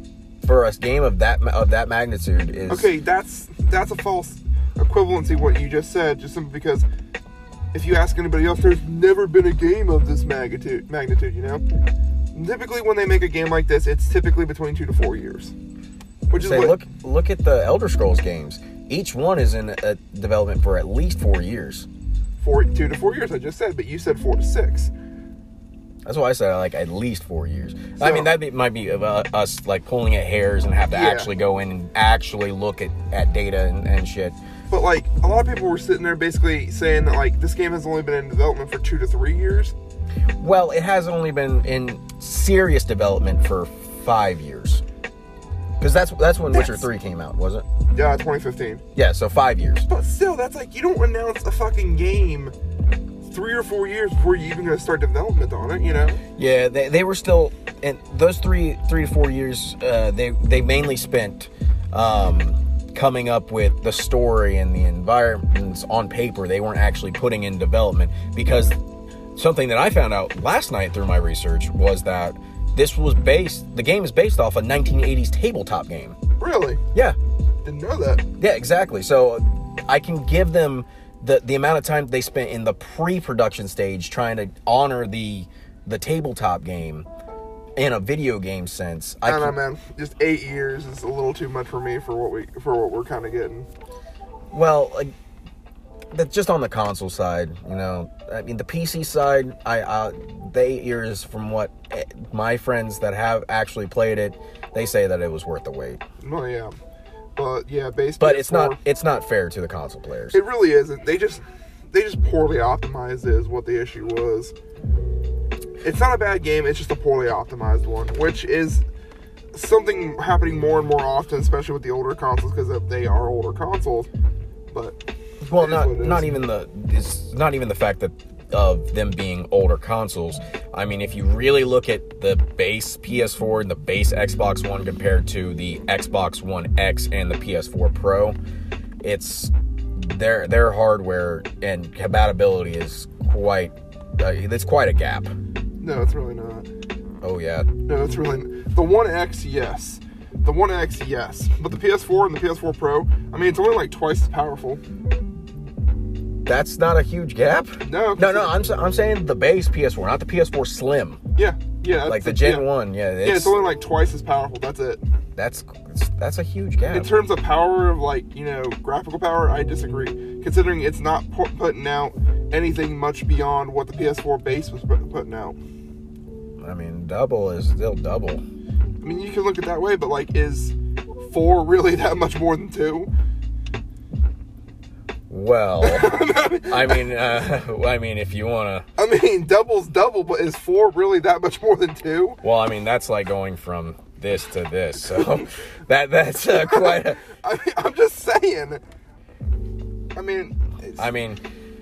for a game of that magnitude is... Okay, that's a false equivalency, what you just said, just simply because if you ask anybody else, there's never been a game of this magnitude, you know? Typically, when they make a game like this, it's typically between 2 to 4 years. Which is look at the Elder Scrolls games. Each one is in development for at least 4 years. 2 to 4 years, I just said, but you said 4 to 6. That's why I said like at least 4 years. So, I mean, might be us like pulling at hairs and have to actually go in and actually look at data and shit. But like a lot of people were sitting there basically saying that like this game has only been in development for 2 to 3 years. Well, it has only been in serious development for 5 years. Because that's when Witcher 3 came out, was it? Yeah, 2015. Yeah, so 5 years. But still, that's like, you don't announce a fucking game 3 or 4 years before you even gonna start development on it, you know? Yeah, they were still, and those 3 to 4 years, they mainly spent coming up with the story and the environments on paper. They weren't actually putting in development, because something that I found out last night through my research was that the game is based off a 1980s tabletop game. Really? Yeah. Didn't know that. Yeah, exactly. So I can give them the amount of time they spent in the pre-production stage trying to honor the tabletop game in a video game sense. I don't know, man. Just 8 years is a little too much for me for what we're kind of getting. Well, like, that's just on the console side, you know. I mean, the PC side, the 8 years, from what my friends that have actually played it, they say that it was worth the wait. Well, yeah, but yeah, But it's not fair to the console players. It really isn't. They just poorly optimized is what the issue was. It's not a bad game. It's just a poorly optimized one, which is something happening more and more often, especially with the older consoles, because they are older consoles. But well, not even the fact that of them being older consoles. I mean, if you really look at the base PS4 and the base Xbox One compared to the Xbox One X and the PS4 Pro, it's their hardware and compatibility is quite a gap. No, it's really not. Oh yeah. No, it's really the One X, yes. The One X, yes. But the PS4 and the PS4 Pro, I mean, it's only like twice as powerful. That's not a huge gap. No. I'm saying the base PS4, not the PS4 Slim. Yeah. Like the Gen 1. Yeah. It's only like twice as powerful. That's it. That's a huge gap. In terms of power, of like, you know, graphical power, I disagree. Considering it's not putting out anything much beyond what the PS4 base was putting out. I mean, double is still double. I mean, you can look at it that way, but like, is 4 really that much more than 2? Well, I mean, if you want to... I mean, double's double, but is 4 really that much more than 2? Well, I mean, that's like going from this to this, so that's quite a... I mean, I'm just saying. I mean,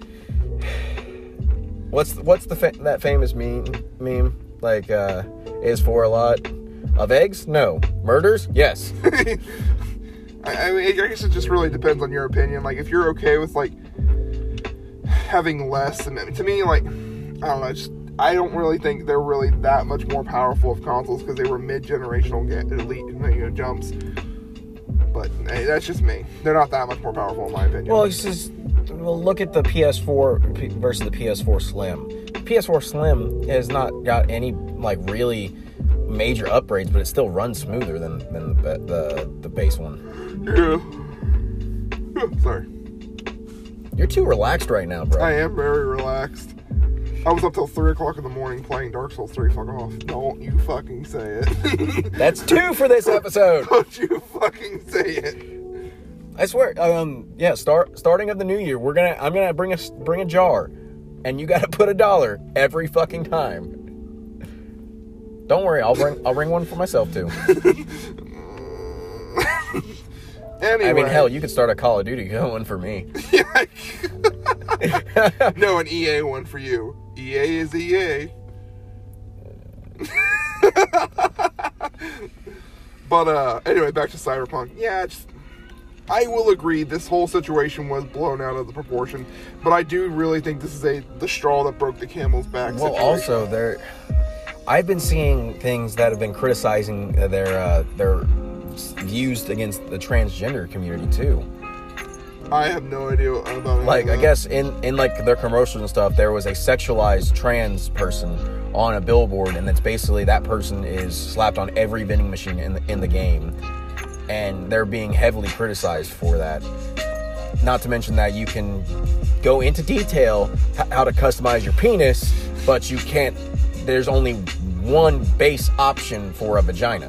what's that famous meme? Like, is 4 a lot of eggs? No. Murders? Yes. I mean, I guess it just really depends on your opinion. Like, if you're okay with, like, having less, and to me, like, I don't know, I don't really think they're really that much more powerful of consoles, because they were mid-generational elite, jumps. But hey, that's just me. They're not that much more powerful, in my opinion. Well, it's just, look at the PS4 versus the PS4 Slim. The PS4 Slim has not got any, like, really major upgrades, but it still runs smoother than the base one. Yeah. Sorry. You're too relaxed right now, bro. I am very relaxed. I was up till 3 o'clock in the morning playing Dark Souls 3. Fuck off. Don't you fucking say it. That's 2 for this episode. Don't you fucking say it. I swear. Yeah. Starting of the new year, I'm gonna bring a jar, and you gotta put $1 every fucking time. Don't worry, I'll bring one for myself too. Anyway. I mean, hell, you could start a Call of Duty one for me. No, an EA one for you. EA is EA. But anyway, back to Cyberpunk. Yeah, I will agree this whole situation was blown out of the proportion, but I do really think this is the straw that broke the camel's back. Well, situation. Also I've been seeing things that have been criticizing their used against the transgender community too. I have no idea about it. Like, I guess in like their commercials and stuff, there was a sexualized trans person on a billboard, and it's basically that person is slapped on every vending machine in the game, and they're being heavily criticized for that. Not to mention that you can go into detail how to customize your penis, but you can't. There's only one base option for a vagina.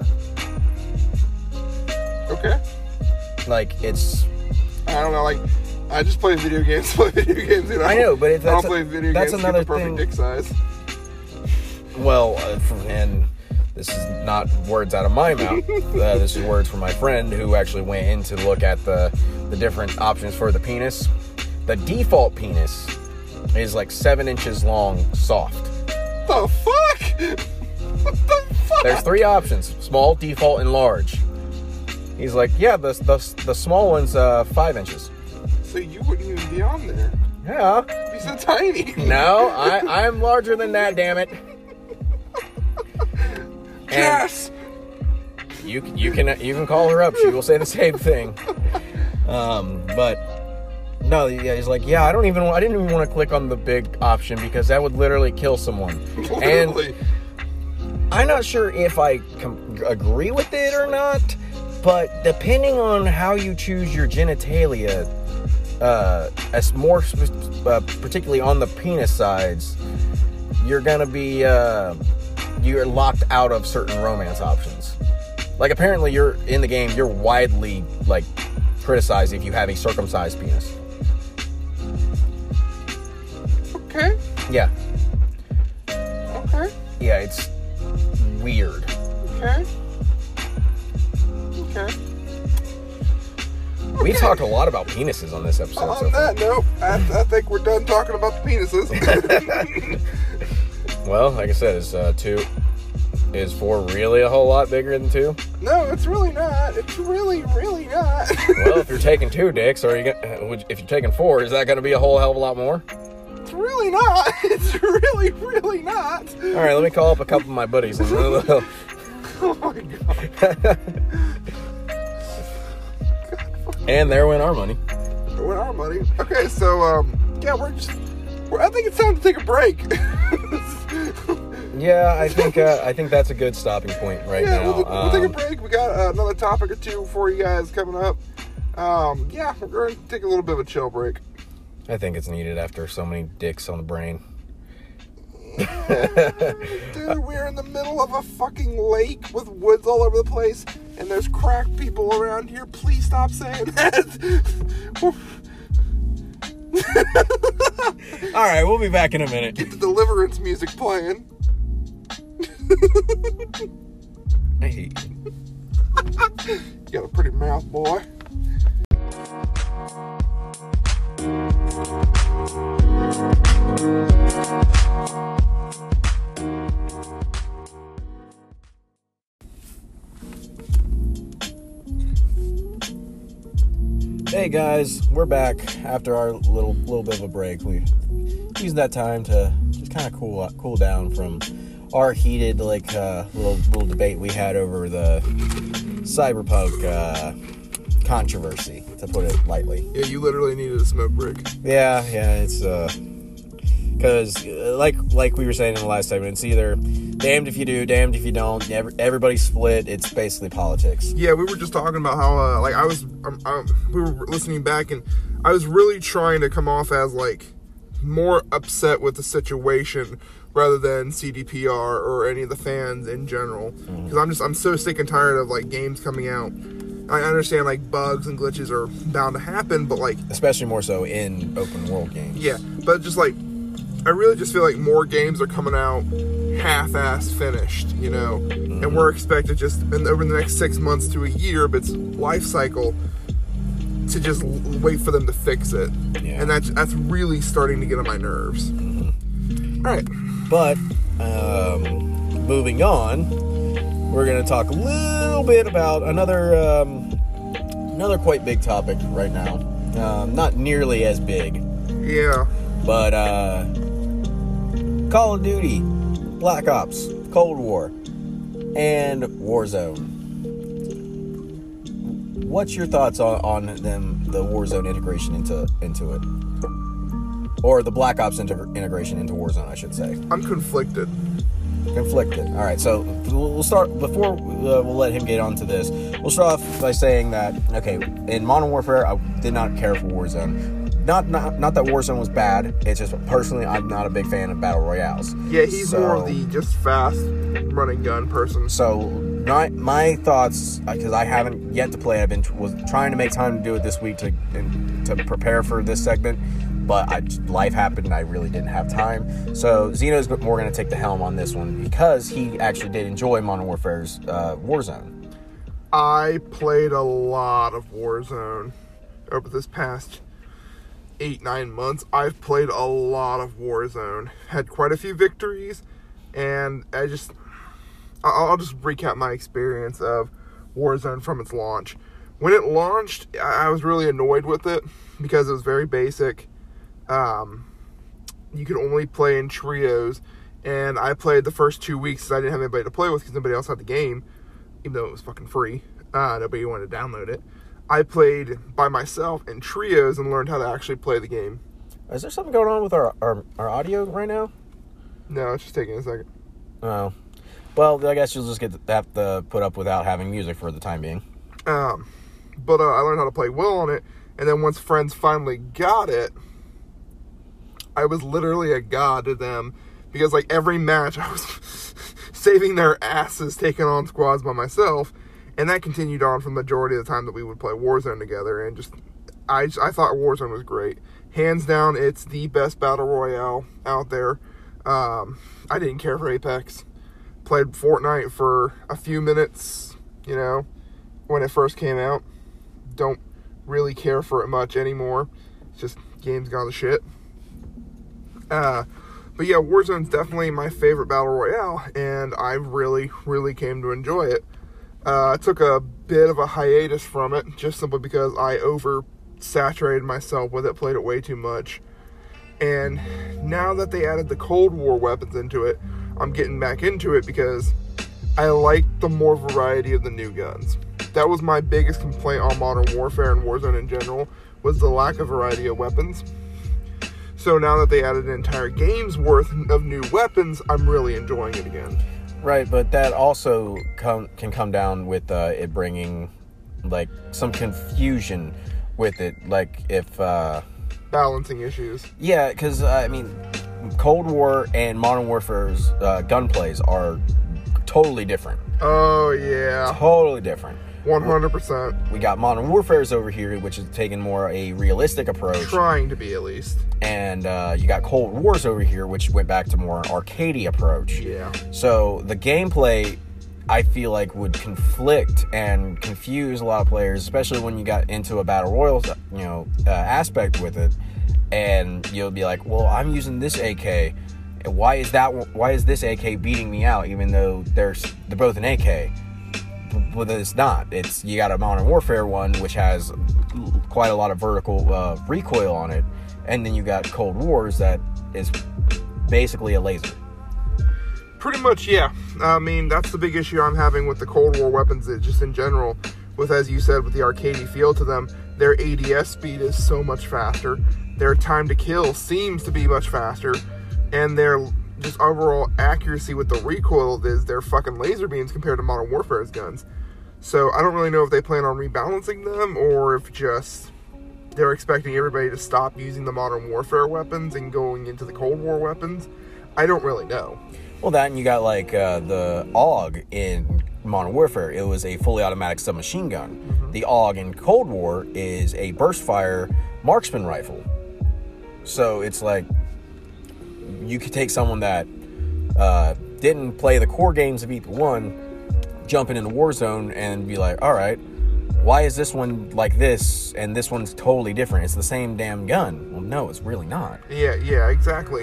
Okay. Like, it's. I don't know, like, I just play video games, you know? I know, but I don't play video that's games another to get the perfect thing. dick size. Well, and this is not words out of my mouth. This is words from my friend who actually went in to look at the different options for the penis. The default penis is like 7 inches long, soft. The fuck? What the fuck? There's 3 options: small, default, and large. He's like, yeah, the small one's 5 inches. So you wouldn't even be on there. Yeah. You'd be so tiny. No, I'm larger than that, damn it. Yes. You can call her up. She will say the same thing. But no, yeah, he's like, yeah, I didn't even want to click on the big option because that would literally kill someone. Literally. And I'm not sure if I agree with it or not. But depending on how you choose your genitalia, as more particularly on the penis sides, you're gonna be you're locked out of certain romance options. Like, apparently, you're in the game. You're widely like criticized if you have a circumcised penis. Okay. Yeah. Okay. Yeah, it's weird. Okay. Okay. We talked a lot about penises on this episode. On that note, I think we're done talking about the penises. Well, like I said, is 4 really a whole lot bigger than 2? No, it's really not. It's really, really not. Well, if you're taking 2 dicks, if you're taking 4, is that going to be a whole hell of a lot more? It's really not. It's really, really not. All right, let me call up a couple of my buddies. Oh my god. And there went our money. Went our money. Okay, so yeah, I think it's time to take a break. Yeah, I think that's a good stopping point right now. We'll take a break. We got another topic or two for you guys coming up. Yeah, we're going to take a little bit of a chill break. I think it's needed after so many dicks on the brain. Dude, we're in the middle of a fucking lake with woods all over the place, and there's crack people around here. Please stop saying that. All right, we'll be back in a minute. Get the Deliverance music playing. I hate you. You got a pretty mouth, boy. Hey guys, we're back after our little bit of a break. We used that time to just kind of cool down from our heated little debate we had over the cyberpunk controversy, to put it lightly. Yeah, you literally needed a smoke break. Yeah, it's because like we were saying in the last segment, it's either damned if you do, damned if you don't. Everybody's split. It's basically politics. Yeah, we were just talking about how we were listening back, and I was really trying to come off as like more upset with the situation rather than CDPR or any of the fans in general, because I'm so sick and tired of like games coming out. I understand like bugs and glitches are bound to happen, but like, especially more so in open world games. Yeah, but just like, I really just feel like more games are coming out half-ass finished, you know, and we're expected just over the next 6 months to a year of its life cycle to just wait for them to fix it. Yeah. And that's really starting to get on my nerves. All right. But moving on, we're going to talk a little bit about another quite big topic right now. Not nearly as big. Yeah. But Call of Duty, Black Ops, Cold War, and Warzone. what's your thoughts on the Warzone integration into it, or the Black Ops integration into Warzone, I should say? I'm conflicted. Conflicted. All right, so we'll start before we'll let him get onto this. We'll start off by saying that in Modern Warfare, I did not care for Warzone. Not that Warzone was bad. It's just personally, I'm not a big fan of battle royales. Yeah, he's more of the just fast running gun person. So my thoughts, because I haven't yet to play. Was trying to make time to do it this week to prepare for this segment, but life happened and I really didn't have time. So Zeno's more going to take the helm on this one because he actually did enjoy Modern Warfare's Warzone. I played a lot of Warzone over this past 8-9 months. I've played a lot of Warzone, had quite a few victories, and I'll just recap my experience of Warzone from its launch. When it launched, I was really annoyed with it because it was very basic. You could only play in trios, and I played the first 2 weeks because I didn't have anybody to play with because nobody else had the game, even though it was fucking free. Nobody wanted to download it. I played by myself in trios and learned how to actually play the game. Is there something going on with our audio right now? No, it's just taking a second. Oh. Well, I guess you'll just have to put up without having music for the time being. But I learned how to play well on it, and then once friends finally got it, I was literally a god to them, because like every match I was saving their asses taking on squads by myself, and that continued on for the majority of the time that we would play Warzone together, and I thought Warzone was great. Hands down, it's the best battle royale out there. I didn't care for Apex. Played Fortnite for a few minutes, when it first came out. Don't really care for it much anymore. It's just game's gone to shit. But yeah, Warzone's definitely my favorite battle royale, and I really, really came to enjoy it. I took a bit of a hiatus from it, just simply because I oversaturated myself with it, played it way too much. And now that they added the Cold War weapons into it, I'm getting back into it because I like the more variety of the new guns. That was my biggest complaint on Modern Warfare and Warzone in general, was the lack of variety of weapons. So now that they added an entire game's worth of new weapons, I'm really enjoying it again. Right, but that also can come down with it bringing, like, some confusion with it, like, if... balancing issues. Yeah, because, Cold War and Modern Warfare's gunplays are totally different. Oh, yeah. Totally different. 100%. We got Modern Warfare's over here, which is taking more a realistic approach. Trying to be, at least. And you got Cold War's over here, which went back to more arcadey approach. Yeah. So the gameplay, I feel like, would conflict and confuse a lot of players, especially when you got into a battle royale, aspect with it. And you'll be like, well, I'm using this AK. Why is this AK beating me out, even though they're both an AK? But it's not. You got a Modern Warfare one, which has quite a lot of vertical recoil on it, and then you got Cold War's that is basically a laser. Pretty much, yeah. That's the big issue I'm having with the Cold War weapons, just in general, with, as you said, with the arcadey feel to them. Their ADS speed is so much faster. Their time to kill seems to be much faster, and their just overall accuracy with the recoil is their fucking laser beams compared to Modern Warfare's guns. So I don't really know if they plan on rebalancing them, or if just they're expecting everybody to stop using the Modern Warfare weapons and going into the Cold War weapons. I don't really know. Well, that, and you got like the AUG in Modern Warfare. It was a fully automatic submachine gun. Mm-hmm. The AUG in Cold War is a burst fire marksman rifle. So it's like you could take someone that didn't play the core games of EP1, jumping into Warzone and be like, all right, why is this one like this and this one's totally different? It's the same damn gun. Well, no, it's really not. Yeah, exactly.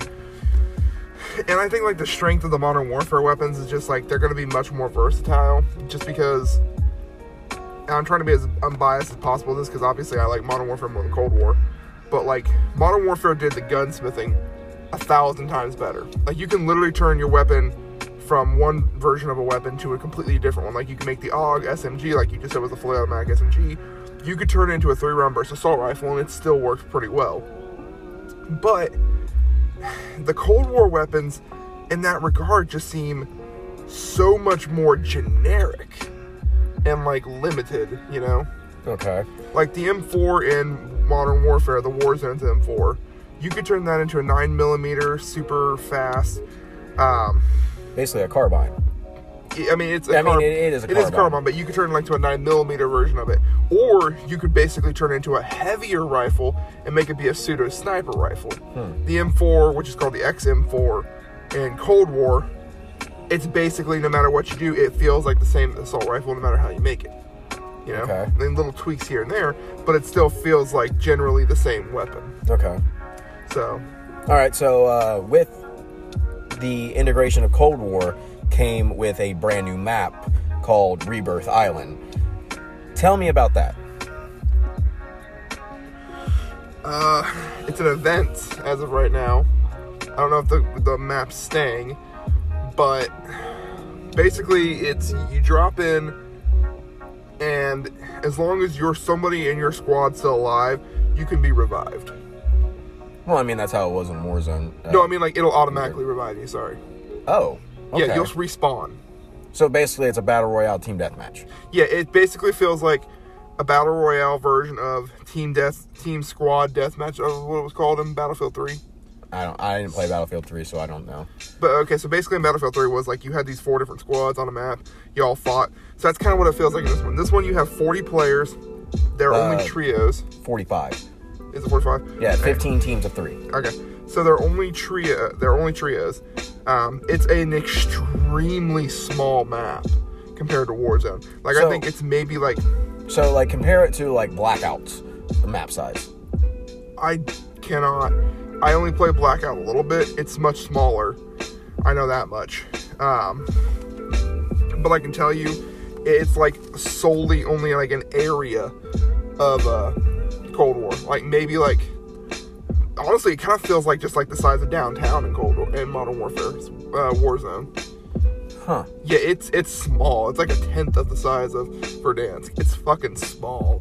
And I think like the strength of the Modern Warfare weapons is just like they're going to be much more versatile, just because, and I'm trying to be as unbiased as possible in this, because obviously I like Modern Warfare more than Cold War, but like Modern Warfare did the gunsmithing 1,000 times better. Like you can literally turn your weapon from one version of a weapon to a completely different one. Like, you can make the AUG SMG, like you just said, was a fully automatic SMG. You could turn it into a 3-round burst assault rifle, and it still works pretty well. But the Cold War weapons, in that regard, just seem so much more generic and, like, limited, you know? Okay. Like, the M4 in Modern Warfare, the Warzone's M4, you could turn that into a 9mm, super fast, Basically a carbine. I mean, it is a It is a carbine, but you could turn it like to a 9mm version of it, or you could basically turn it into a heavier rifle and make it be a pseudo sniper rifle. The M4, which is called the XM4, in Cold War, it's basically, no matter what you do, it feels like the same assault rifle no matter how you make it. You know, Okay. and little tweaks here and there, but it still feels like generally the same weapon. Okay. So, All right. So with the integration of Cold War came with a brand new map called Rebirth Island. Tell me about that. it's an event as of right now. I don't know if the map's staying, but basically it's, you drop in, and as long as you're somebody in your squad still alive, you can be revived. Well, I mean, that's how it was in Warzone. No, I mean, like, it'll automatically revive you, sorry. Oh. Okay. Yeah, you'll respawn. So basically, it's a battle royale team deathmatch. Yeah, it basically feels like a battle royale version of team squad deathmatch, of what it was called in Battlefield 3. I didn't play Battlefield 3, so I don't know. But, okay, so basically in Battlefield 3 was, like, you had these 4 different squads on a map. You all fought. So that's kind of what it feels like in this one. This one, you have 40 players. They're only trios. 45. Is it 45? Yeah, Okay. 15 teams of 3. Okay. So they're only trios. It's an extremely small map compared to Warzone. Like, I think it's maybe, like... So, like, compare it to, like, Blackouts, the map size. I cannot... I only play Blackout a little bit. It's much smaller. I know that much. But I can tell you, it's like solely only like an area of Cold War. Like, maybe like, honestly, it kind of feels like just like the size of downtown in Cold War, in Modern Warfare, Warzone. Huh. Yeah, it's small. It's like a tenth of the size of Verdansk. It's fucking small.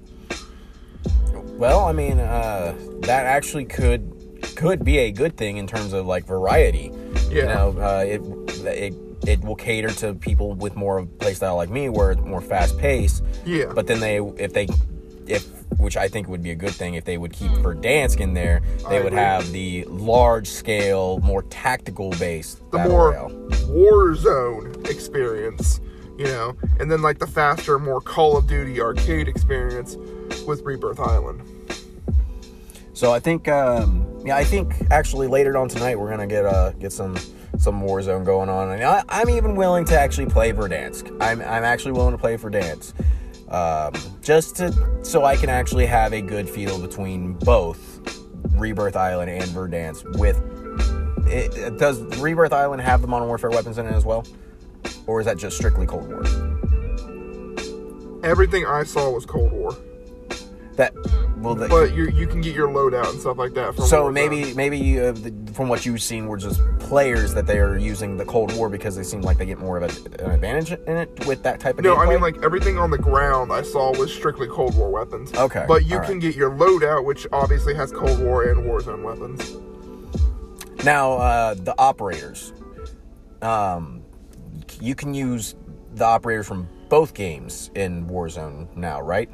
Well, I mean, that actually could be a good thing in terms of, like, variety. Yeah. You know, it will cater to people with more of a playstyle like me, where it's more fast paced. Yeah. But then which I think would be a good thing, if they would keep Verdansk in there, they would have the large scale, more tactical based The battle more royale. Warzone experience, you know, and then like the faster, more Call of Duty arcade experience with Rebirth Island. So I think, I think actually later on tonight we're gonna get some Warzone going on, and I'm even willing to actually play Verdansk. I'm actually willing to play Verdansk, so I can actually have a good feel between both Rebirth Island and Verdansk. Does Rebirth Island have the Modern Warfare weapons in it as well, or is that just strictly Cold War? Everything I saw was Cold War. But you can get your loadout and stuff like that from so Warzone. maybe from what you've seen, were just players that they are using the Cold War because they seem like they get more of an advantage in it with that type of No, gameplay? I mean, like, everything on the ground I saw was strictly Cold War weapons. Okay, But you all can right. get your loadout, which obviously has Cold War and Warzone weapons. Now, the operators. You can use the operators from both games in Warzone now, right?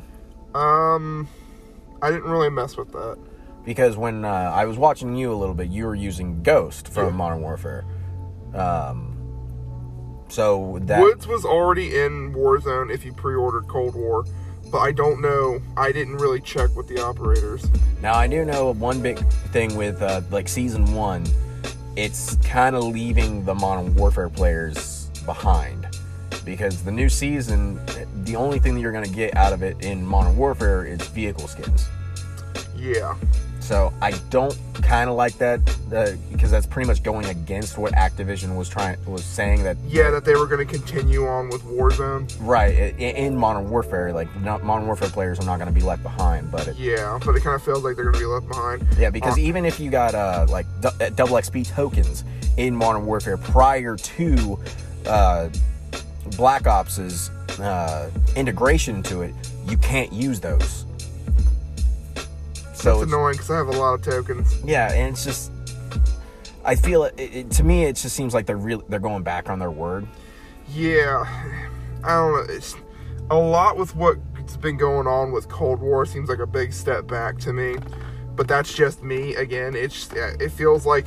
I didn't really mess with that. Because when I was watching you a little bit, you were using Ghost from Modern Warfare. So that... Woods was already in Warzone if you pre-ordered Cold War, but I don't know. I didn't really check with the operators. Now, I do know one big thing with, like, Season 1, it's kind of leaving the Modern Warfare players behind. Because the new season, the only thing that you're going to get out of it in Modern Warfare is vehicle skins. Yeah. So I don't kind of like that because that's pretty much going against what Activision was saying that. Yeah, that they were going to continue on with Warzone. Right, in Modern Warfare, like Modern Warfare players are not going to be left behind, but but it kind of feels like they're going to be left behind. Yeah, because even if you got double XP tokens in Modern Warfare prior to Black Ops' integration to it, you can't use those. So it's annoying because I have a lot of tokens. Yeah, and it's just, I feel to me it just seems like they're going back on their word. Yeah, I don't know. It's a lot with what's been going on with Cold War seems like a big step back to me, but that's just me. Again, it feels like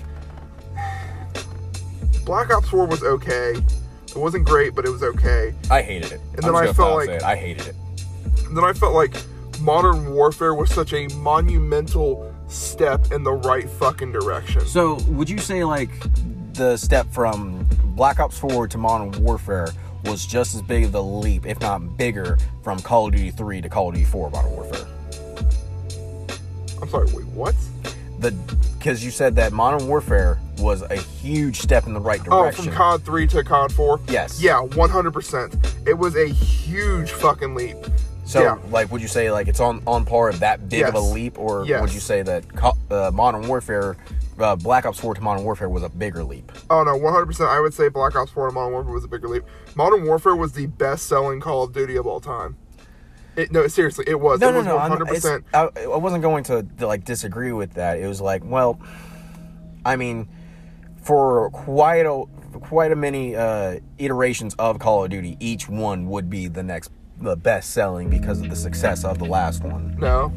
Black Ops 4 was okay. It wasn't great, but it was okay. I hated it. And then I felt like I hated it. And then I felt like Modern Warfare was such a monumental step in the right fucking direction. So, would you say, like, the step from Black Ops 4 to Modern Warfare was just as big of a leap, if not bigger, from Call of Duty 3 to Call of Duty 4 Modern Warfare? I'm sorry, wait, what? Because you said that Modern Warfare was a huge step in the right direction. Oh, from COD 3 to COD 4? Yes. Yeah, 100%. It was a huge fucking leap. So, yeah. like, would you say, like, it's on par of that big of a leap? Or would you say that Modern Warfare, Black Ops 4 to Modern Warfare was a bigger leap? Oh, no, 100%. I would say Black Ops 4 to Modern Warfare was a bigger leap. Modern Warfare was the best-selling Call of Duty of all time. No, seriously, it was. No, it was no, 100%. I wasn't going to, like, disagree with that. It was like, well, I mean, for quite a many iterations of Call of Duty, each one would be the best selling because of the success of the last one. No.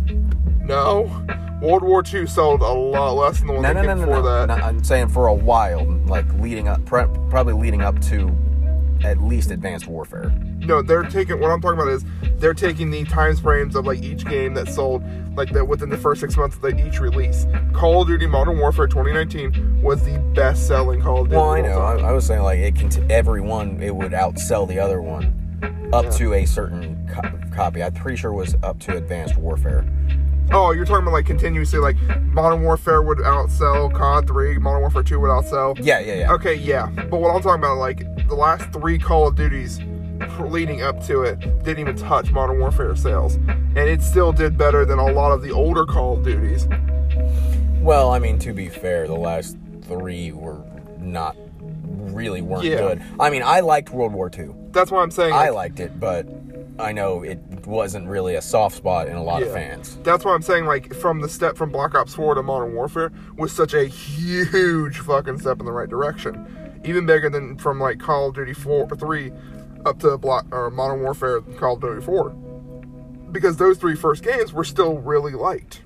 World War II sold a lot less than the one that came before that. No, I'm saying for a while, like leading up, probably leading up to at least Advanced Warfare. No, what I'm talking about is they're taking the time frames of like each game that sold like that within the first 6 months of each release. Call of Duty Modern Warfare 2019 was the best selling Call of Duty. Well, I know. I was saying like every one it would outsell the other one up to a certain copy. I'm pretty sure it was up to Advanced Warfare. Oh, you're talking about like continuously, like Modern Warfare would outsell COD 3, Modern Warfare 2 would outsell. Yeah. Okay, yeah. But what I'm talking about, like the last 3 Call of Duties leading up to it didn't even touch Modern Warfare sales, and it still did better than a lot of the older Call of Duties. Well, I mean, to be fair, the last 3 weren't good. I mean, I liked World War II. That's why I'm saying I liked it, but I know it wasn't really a soft spot in a lot of fans. That's why I'm saying, like, from the step from Black Ops 4 to Modern Warfare was such a huge fucking step in the right direction. Even bigger than from, like, Call of Duty 3 up to Modern Warfare Call of Duty 4. Because those 3 first games were still really liked.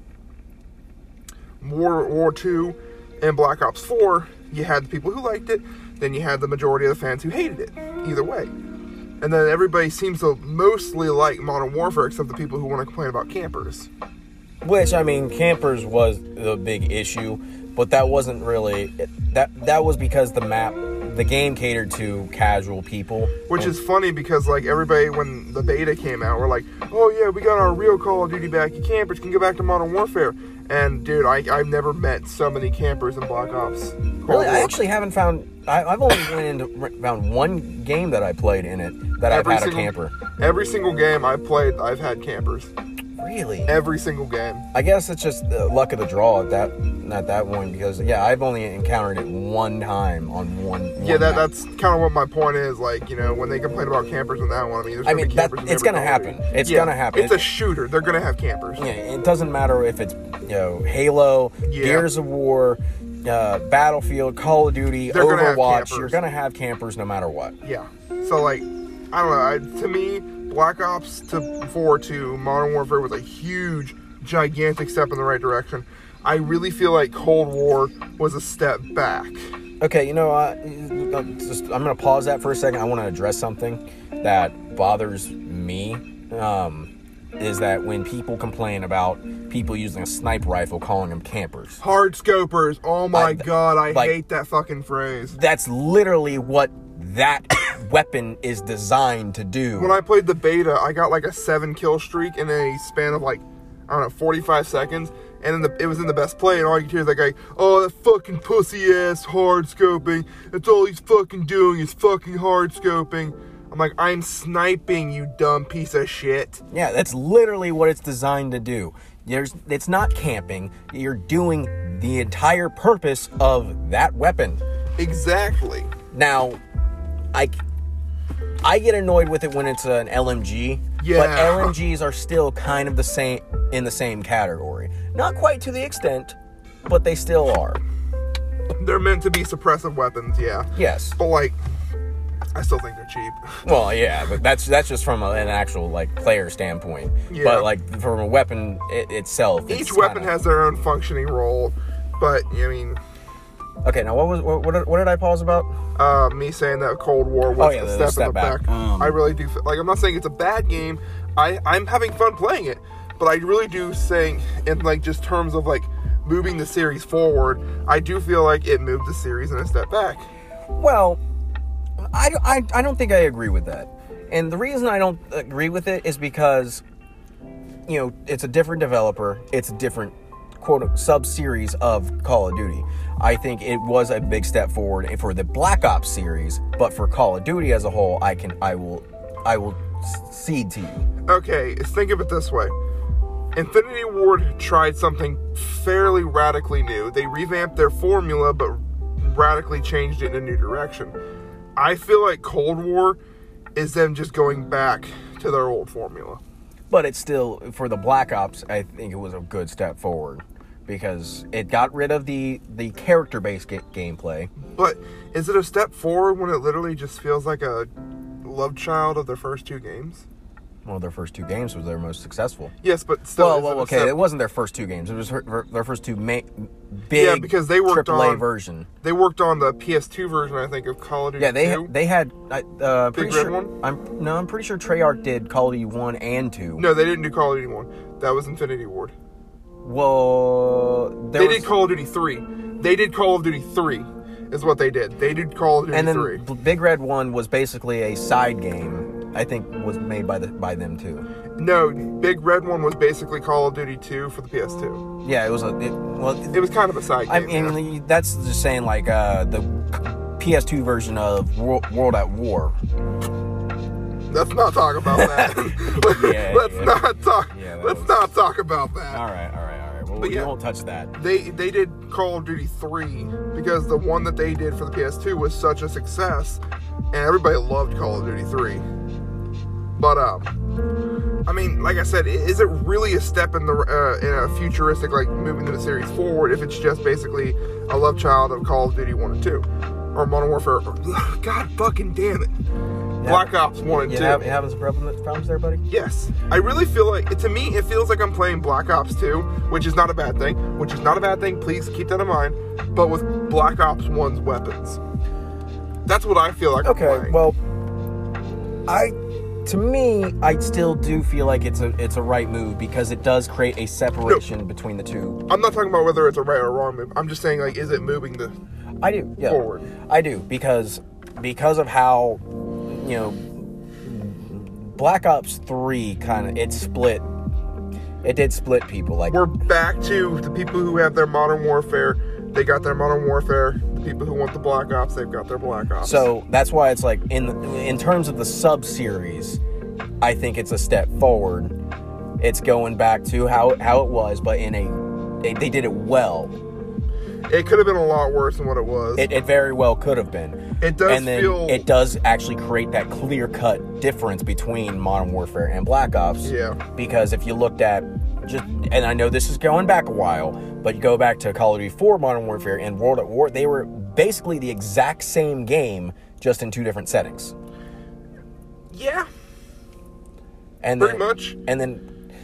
World War II and Black Ops 4, you had the people who liked it, then you had the majority of the fans who hated it. Either way. And then everybody seems to mostly like Modern Warfare except the people who want to complain about campers. Which, I mean, campers was the big issue, but that wasn't really... That was because the game catered to casual people. Which is funny because, like, everybody, when the beta came out, were like, oh yeah, we got our real Call of Duty back. You campers can go back to Modern Warfare. And, dude, I've never met so many campers in Black Ops. Really? I actually haven't found... I've only found one game that I played in it that I've had a camper. Every single game I've played, I've had campers. Really? Every single game. I guess it's just the luck of the draw at that one, because I've only encountered it one time on one. Yeah, that's kind of what my point is. Like, you know, when they complain about campers in that one, I mean, there's gonna be campers. It's gonna happen. It's gonna happen. It's a shooter. They're gonna have campers. Yeah, it doesn't matter if it's Halo, Gears of War, Battlefield, Call of Duty, Overwatch. You're gonna have campers no matter what. Yeah. So like, I don't know. To me, Black Ops 4 to Modern Warfare was a huge, gigantic step in the right direction. I really feel like Cold War was a step back. Okay, you know what? I'm going to pause that for a second. I want to address something that bothers me. Is that when people complain about people using a sniper rifle, calling them campers. Hard scopers. Oh my God, I hate that fucking phrase. That's literally what that weapon is designed to do. When I played the beta, I got like a 7 kill streak in a span of like, I don't know, 45 seconds. and then it was in the best play, and all you hear is that guy, oh, that fucking pussy-ass hard scoping. That's all he's fucking doing is fucking hard scoping. I'm like, I'm sniping, you dumb piece of shit. Yeah, that's literally what it's designed to do. It's not camping. You're doing the entire purpose of that weapon. Exactly. Now, I get annoyed with it when it's an LMG, Yeah. but LMGs are still kind of in the same category. Not quite to the extent, but they still are. They're meant to be suppressive weapons, yeah. Yes. But, like, I still think they're cheap. Well, yeah, but that's just from an actual, like, player standpoint. Yeah. But, like, from a weapon itself, Each weapon has their own functioning role, but, I mean... Okay, now what did I pause about? Me saying that Cold War was the a step in the back. I really do. Like, I'm not saying it's a bad game. I'm having fun playing it, but I really do think, in like just terms of like moving the series forward, I do feel like it moved the series in a step back. Well, I don't think I agree with that, and the reason I don't agree with it is because, you know, it's a different developer, it's a different quote sub-series of Call of Duty. I think it was a big step forward for the Black Ops series, but for Call of Duty as a whole, I will cede to you. Okay, think of it this way. Infinity Ward tried something fairly radically new. They revamped their formula, but radically changed it in a new direction. I feel like Cold War is them just going back to their old formula. But it's still, for the Black Ops, I think it was a good step forward, because it got rid of the character-based gameplay. But is it a step forward when it literally just feels like a love child of their first two games? Well, their first two games was their most successful. Yes, but still... Well, okay, it wasn't their first two games. It was their first two big yeah, because they worked AAA on, version. They worked on the PS2 version, I think, of Call of Duty 2. Yeah, they had... Big Red one? I'm pretty sure Treyarch did Call of Duty 1 and 2. No, they didn't do Call of Duty 1. That was Infinity Ward. Well... They did Call of Duty 3. They did Call of Duty 3, is what they did. They did Call of Duty 3. And then Big Red 1 was basically a side game, I think, was made by them too. No, Big Red one was basically Call of Duty 2 for the PS2. Yeah, it was it was kind of a side game. I mean, that's just saying, like, the PS2 version of World at War. Let's not talk about that. Let's not talk about that. All right. Well, we won't touch that. They did Call of Duty 3 because the one that they did for the PS2 was such a success, and everybody loved Call of Duty 3. But I mean, like I said, is it really a step in a futuristic, like, moving the series forward if it's just basically a love child of Call of Duty 1 and 2? Or Modern Warfare, God fucking damn it. Black Ops 1 and 2. You having some problems there, buddy? Yes. I really feel like, to me, it feels like I'm playing Black Ops 2, which is not a bad thing. Please keep that in mind. But with Black Ops 1's weapons. That's what I feel like I'm playing. Well, to me, I still do feel like it's a right move, because it does create a separation between the two. I'm not talking about whether it's a right or wrong move. I'm just saying, like, is it moving forward? I do, because of how, you know, Black Ops 3 it did split people. Like, we're back to the people who have their Modern Warfare. They got their Modern Warfare. The people who want the Black Ops, they've got their Black Ops. So that's why it's like, in terms of the sub-series, I think it's a step forward. It's going back to how it was, but they did it well. It could have been a lot worse than what it was. It very well could have been. It does it does actually create that clear-cut difference between Modern Warfare and Black Ops. Yeah. Because if you looked at and I know this is going back a while, but you go back to Call of Duty 4 Modern Warfare and World at War, they were basically the exact same game, just in two different settings. Yeah. Pretty much. And then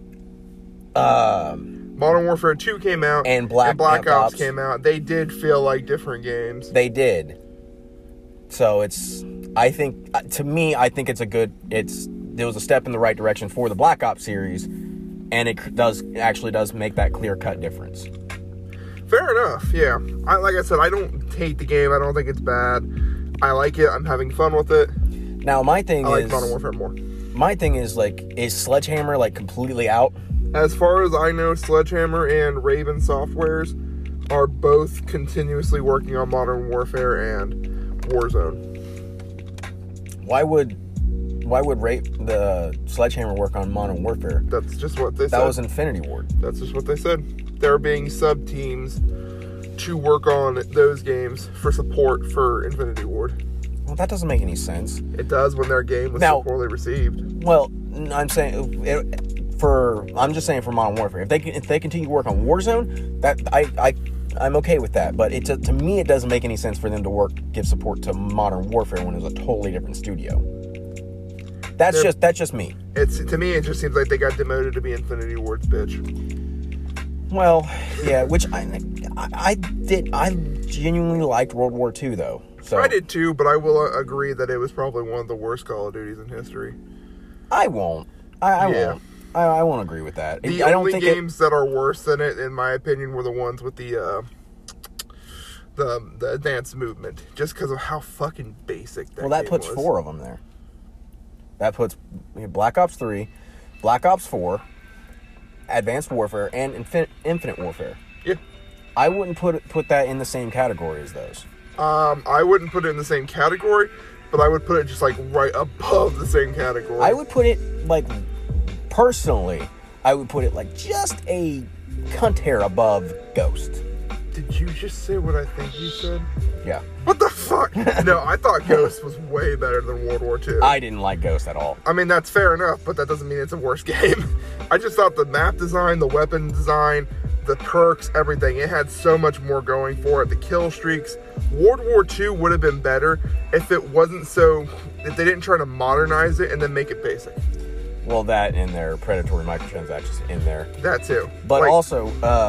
Modern Warfare 2 came out, and Black Ops came out. They did feel like different games. They did. So I think it's there was a step in the right direction for the Black Ops series, and it does make that clear-cut difference. Fair enough, yeah. Like I said, I don't hate the game. I don't think it's bad. I like it. I'm having fun with it. Now, my thing I is... like Modern Warfare more. my thing is, like, is Sledgehammer, like, completely out? As far as I know, Sledgehammer and Raven Softwares are both continuously working on Modern Warfare and Warzone. Why would the Sledgehammer work on Modern Warfare? That's just what they said. That was Infinity Ward. That's just what they said. There being sub-teams to work on those games for support for Infinity Ward. Well, that doesn't make any sense. It does when their game was so poorly received. Well, I'm saying I'm just saying for Modern Warfare. If they continue to work on Warzone, that I'm okay with that. But to me, it doesn't make any sense for them to give support to Modern Warfare when it was a totally different studio. That's just me. To me, it just seems like they got demoted to be Infinity Ward's bitch. Well, yeah, which I genuinely liked World War II though. So I did too, but I will agree that it was probably one of the worst Call of Duties in history. I won't. I won't. I won't agree with that. The only games that are worse than it, in my opinion, were the ones with the advanced movement, just because of how fucking basic that. Well, that puts 4 of them there. That puts Black Ops 3, Black Ops 4, Advanced Warfare, and Infinite Warfare. Yeah. I wouldn't put that in the same category as those. I wouldn't put it in the same category, but I would put it just like right above the same category. I would put it like, personally, I would put it like just a cunt hair above Ghost. Did you just say what I think you said? Yeah. What the fuck? No, I thought Ghost was way better than World War II. I didn't like Ghost at all. I mean, that's fair enough, but that doesn't mean it's a worse game. I just thought the map design, the weapon design, the perks, everything, it had so much more going for it. The kill streaks. World War II would have been better if if they didn't try to modernize it and then make it basic. Well, that and their predatory microtransactions in there. That too. But also,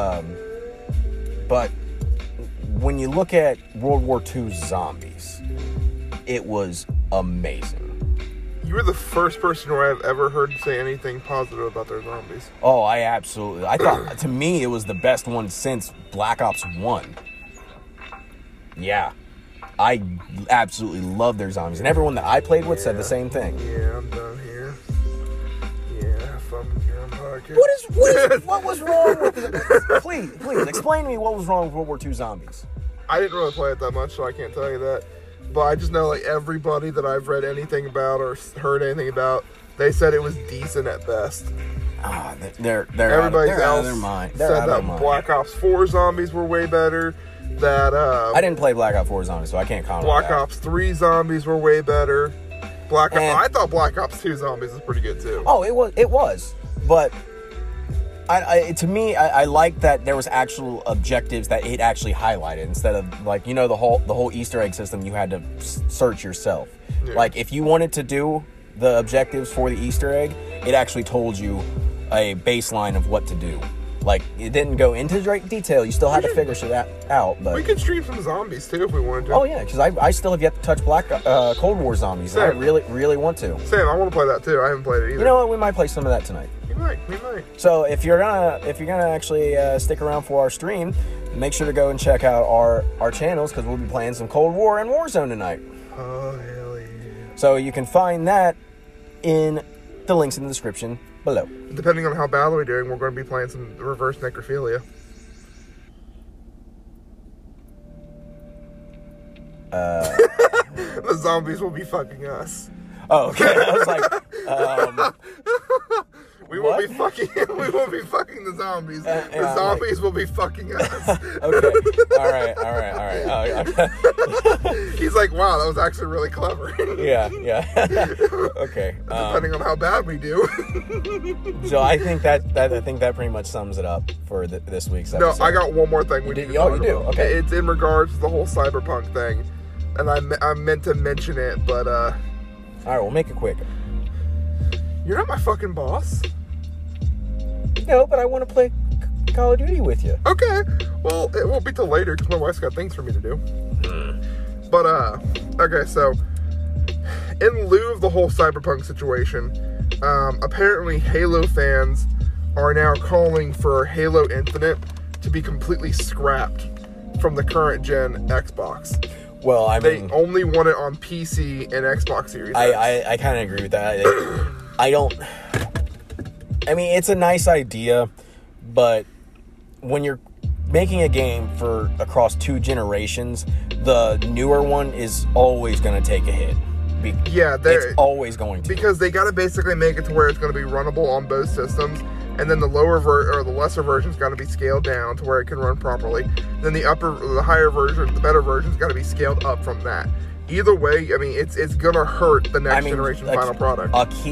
but when you look at World War II zombies, it was amazing. You were the first person who I've ever heard say anything positive about their zombies. Oh, I thought, to me, it was the best one since Black Ops 1. Yeah. I absolutely love their zombies. And everyone that I played with said the same thing. Yeah, I'm done here. Yeah, have fun with your own podcast. What was wrong with it? Please, explain to me what was wrong with World War II zombies. I didn't really play it that much, so I can't tell you that. But I just know, like, everybody that I've read anything about or heard anything about, they said it was decent at best. Everybody out of their mind. Said that Black Ops 4 zombies were way better. That I didn't play Black Ops 4 zombies, so I can't comment. Black Ops 3 zombies were way better. I thought Black Ops 2 zombies was pretty good too. Oh, it was, but to me, I like that there was actual objectives that it actually highlighted instead of, like, the whole Easter egg system you had to search yourself. Yeah. Like, if you wanted to do the objectives for the Easter egg, it actually told you a baseline of what to do. Like, it didn't go into great detail. You still had to figure shit out. But we could stream some zombies too if we wanted to. Oh yeah, because I still have yet to touch Cold War zombies. Same. And I really want to. Same. I want to play that too. I haven't played it either. You know what? We might play some of that tonight. We might. So if you're gonna actually stick around for our stream, make sure to go and check out our channels, because we'll be playing some Cold War and Warzone tonight. Oh hell yeah! So you can find that in the links in the description below. Depending on how badly we're doing, we're going to be playing some reverse necrophilia. The zombies will be fucking us. Oh, okay. I was like, we won't be fucking the zombies. The zombies will be fucking us. Okay. All right. He's like, wow, that was actually really clever. Yeah. Okay. Depending on how bad we do. So I think that pretty much sums it up for this week's episode. No, I got one more thing we need to talk about. Okay. It's in regards to the whole cyberpunk thing, and I meant to mention it, but all right, we'll make it quick. You're not my fucking boss. No, but I want to play Call of Duty with you. Okay. Well, it won't be till later because my wife's got things for me to do. But, okay, so in lieu of the whole cyberpunk situation, apparently Halo fans are now calling for Halo Infinite to be completely scrapped from the current gen Xbox. Well, I mean, they only want it on PC and Xbox Series X. I kind of agree with that. mean, it's a nice idea, but when you're making a game for across 2 generations, the newer one is always going to take a hit. It's always going to. Because they got to basically make it to where it's going to be runnable on both systems, and then the the lesser version's got to be scaled down to where it can run properly. Then the higher version, the better version's got to be scaled up from that. Either way, I mean, it's going to hurt the next generation final product.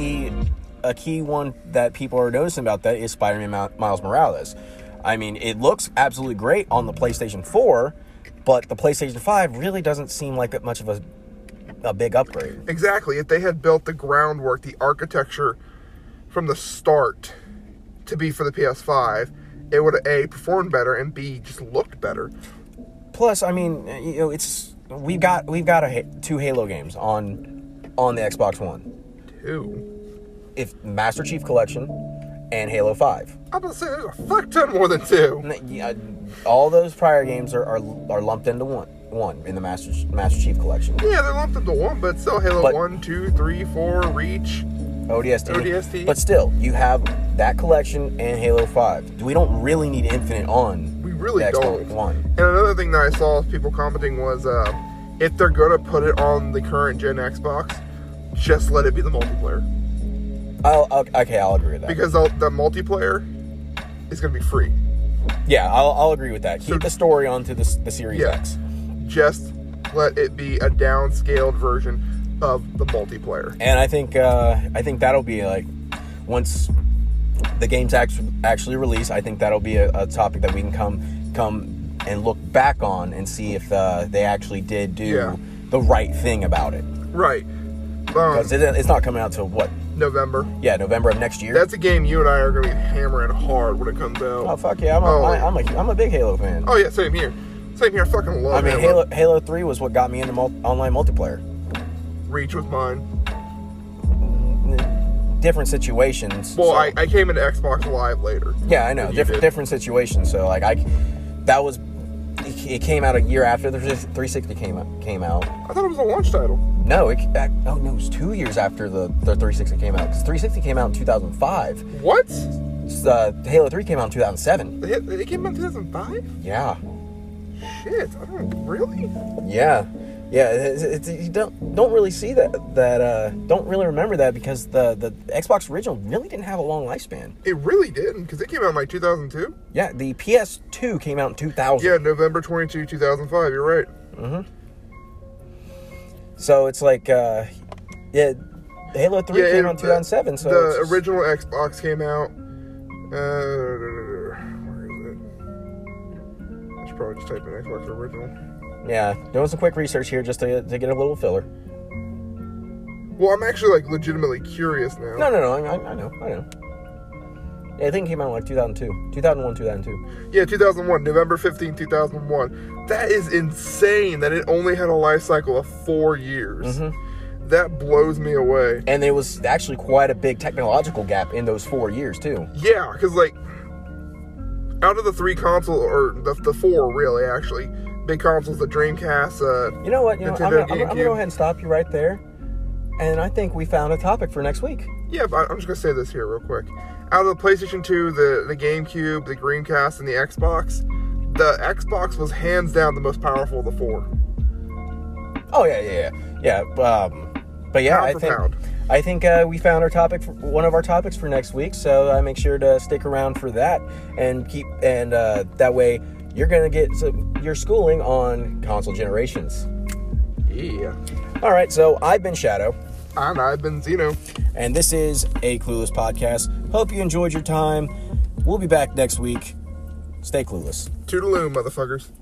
A key one that people are noticing about that is Spider-Man Miles Morales. I mean, it looks absolutely great on the PlayStation 4, but the PlayStation 5 really doesn't seem like that much of a big upgrade. Exactly. If they had built the groundwork, the architecture from the start to be for the PS5, it would have A, performed better, and B, just looked better. Plus, I mean, you know, we've got 2 Halo games on the Xbox One. 2? If Master Chief Collection and Halo 5. I'm about to say there's a fuck ton more than 2. Yeah, all those prior games are lumped into one in the Master Chief Collection. Yeah, they're lumped into one, but still Halo 1, 2, 3, 4, Reach, ODST. But still, you have that collection and Halo 5. We don't really need Infinite on we really the don't. Xbox One. And another thing that I saw people commenting was if they're going to put it on the current gen Xbox, just let it be the multiplayer. I'll agree with that. Because the multiplayer is going to be free. Yeah, I'll agree with that. Keep the story onto the Series X. Just let it be a downscaled version of the multiplayer. And I think that'll be like, once the game's actually released, I think that'll be a topic that we can come and look back on and see if they actually did do the right thing about it. Right. Because it's not coming out till what? November. Yeah, November of next year. That's a game you and I are going to be hammering hard when it comes out. Oh fuck yeah! I'm a big Halo fan. Oh yeah, same here. Same here. I fucking love. I mean, Halo 3 was what got me into online multiplayer. Reach was mine. Different situations. Well, so. I came into Xbox Live later. Yeah, I know. Different situations. So like it came out a year after the 360 came out. I thought it was a launch title. No, it was 2 years after the 360 came out. Because 360 came out in 2005. What? Halo 3 came out in 2007. It came out in 2005? Yeah. Shit, I don't really. Yeah. You don't really see that don't really remember that because the Xbox original really didn't have a long lifespan. It really didn't, because it came out in like 2002. Yeah, the PS2 came out in 2000. Yeah, November 22, 2005. You're right. Mm-hmm. So it's like, Halo 3 came out in 2007. So the original Xbox came out. Where is it? I should probably just type in Xbox original. Yeah, doing some quick research here just to get a little filler. Well, I'm actually like legitimately curious now. No, I know. Yeah, I think it came out like 2002. 2002. Yeah, 2001, November 15, 2001. That is insane that it only had a life cycle of 4 years. Mm-hmm. That blows me away. And there was actually quite a big technological gap in those 4 years, too. Yeah, because like, out of the 3 consoles, or the 4 really, actually, big consoles, the Dreamcast, you know what? I'm going to GameCube. go ahead and stop you right there. And I think we found a topic for next week. Yeah, but I'm just going to say this here real quick. Out of the PlayStation 2, the GameCube, the Dreamcast, and the Xbox was hands down the most powerful of the 4. Oh, yeah. But yeah, I think we found our topic, one of our topics for next week. So make sure to stick around for that and that way you're gonna get your schooling on console generations. Yeah. All right. So I've been Shadow. And I've been Zeno. And this is a Clueless podcast. Hope you enjoyed your time. We'll be back next week. Stay clueless. Toodaloo, motherfuckers.